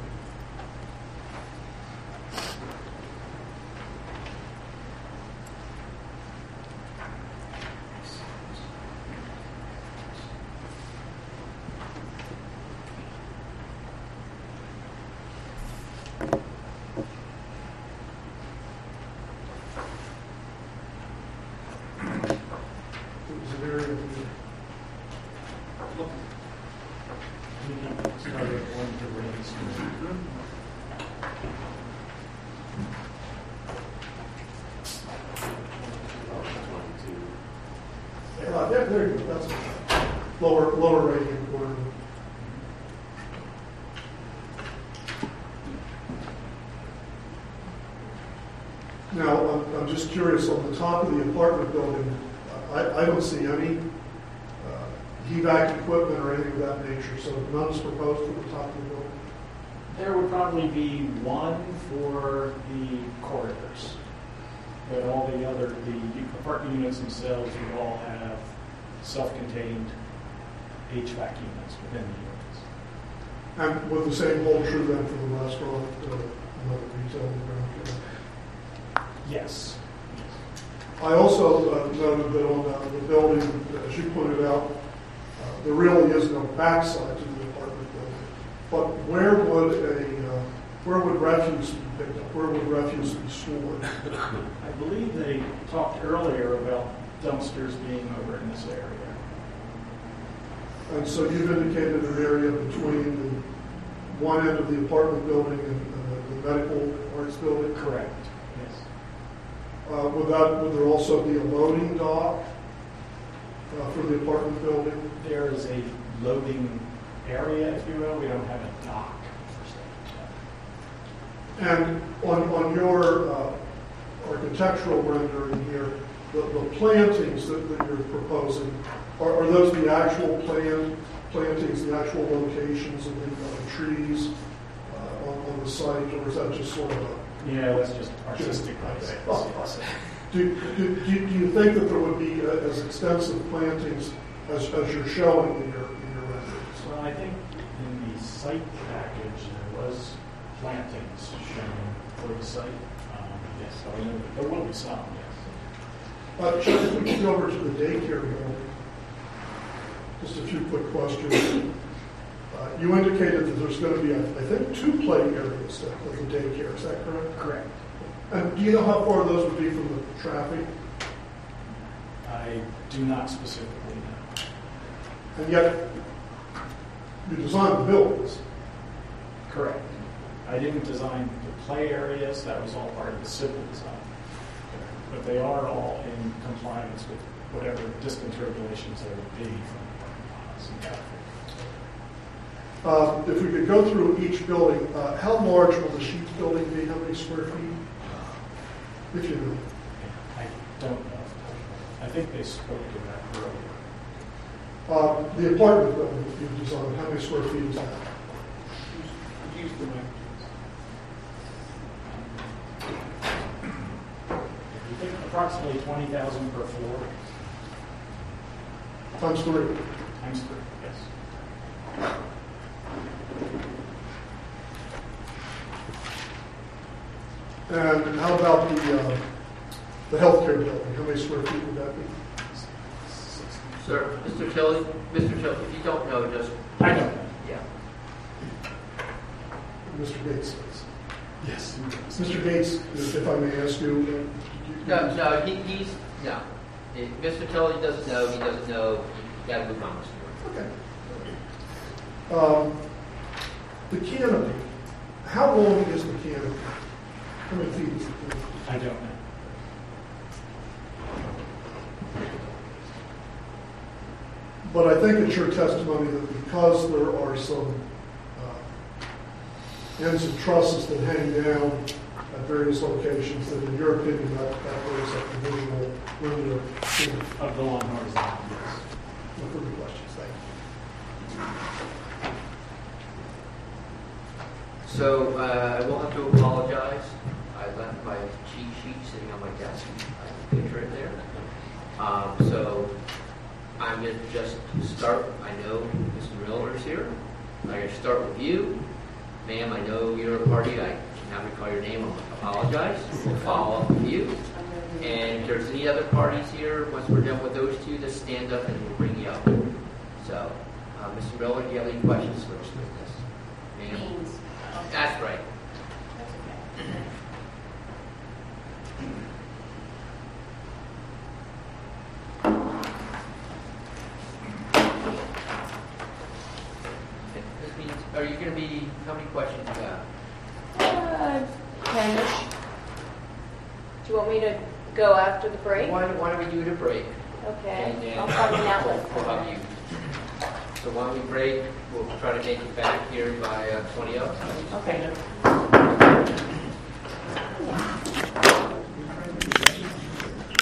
There you go. That's lower right-hand corner. Now, I'm just curious, on the top of the apartment building, I don't see any HVAC equipment or anything of that nature, so none is proposed for the top of the building? There would probably be one for the corridors, but all the apartment units themselves would all have self-contained HVAC units within the units. And would the same hold true then for the restaurant, another retail ground floor? Yes. I also noted that on the building, as you pointed out, there really is no backside to the apartment building. But where would refuse be picked up? Where would refuse be stored? I believe they talked earlier about dumpsters being over in this area. And so you've indicated an area between the one end of the apartment building and the medical arts building? Correct, yes. Would there also be a loading dock for the apartment building? There is a loading area, if you will. We don't have a dock per se. And on your architectural rendering here, the plantings that you're proposing, are those the actual plantings, the actual locations of the trees on the site, or is that just sort of a... Yeah, that's just artistic license. Do you think that there would be as extensive plantings as you're showing in your renderings? Well, I think in the site package there was plantings shown for the site. Yes, so I know there will be some, yes. Chuck, if we could go over to the daycare building, just a few quick questions. You indicated that there's going to be, I think, 2 play areas of the daycare. Is that correct? Correct. And do you know how far those would be from the traffic? I do not specifically know. And yet, you designed the buildings. Correct. I didn't design the play areas. That was all part of the civil design. But they are all in compliance with whatever distance regulations there would be from some traffic. If we could go through each building, how large will the Sheets building be? How many square feet? If you know. I don't know. I think they spoke to that earlier. The apartment building that you've designed, how many square feet is that? Use the mic. You think approximately 20,000 per floor, Times 3. times 3, yes. And how about the healthcare building? How many square feet would that be? Sir, Mr. Tilley, if you don't know, just, I know. yeah. Mr. Gates says. Yes. Mr. Gates, if I may ask you. No, he's, no. If Mr. Tilley doesn't know, he doesn't know, you gotta move on, Mr. Moore. Okay. The canopy, how long is the canopy? How many feet is the canopy? I don't know. But I think it's your testimony that because there are some ends of trusses that hang down at various locations, that in your opinion, that brings up the visual window. Of the long horizontal, yes. No further questions, thank you. So, I will have to apologize. I left my cheat sheet sitting on my desk. I have a picture in there. So, I'm going to just start. I know Mr. Miller's here. I'm going to start with you. Ma'am, I know you're a party. I cannot recall your name. I apologize. We'll follow up with you. And if there's any other parties here, once we're done with those two, just stand up and we'll bring you up. So, Mr. Miller, do you have any questions for us with this? Ma'am? That's right. This means, are you going to be, how many questions you have? 10-ish. Do you want me to go after the break? Why don't we do it a break? Okay, And then I'll find an outlet we'll for have it. you. So why don't we break? We'll try to make it back here by 20 hours. Okay.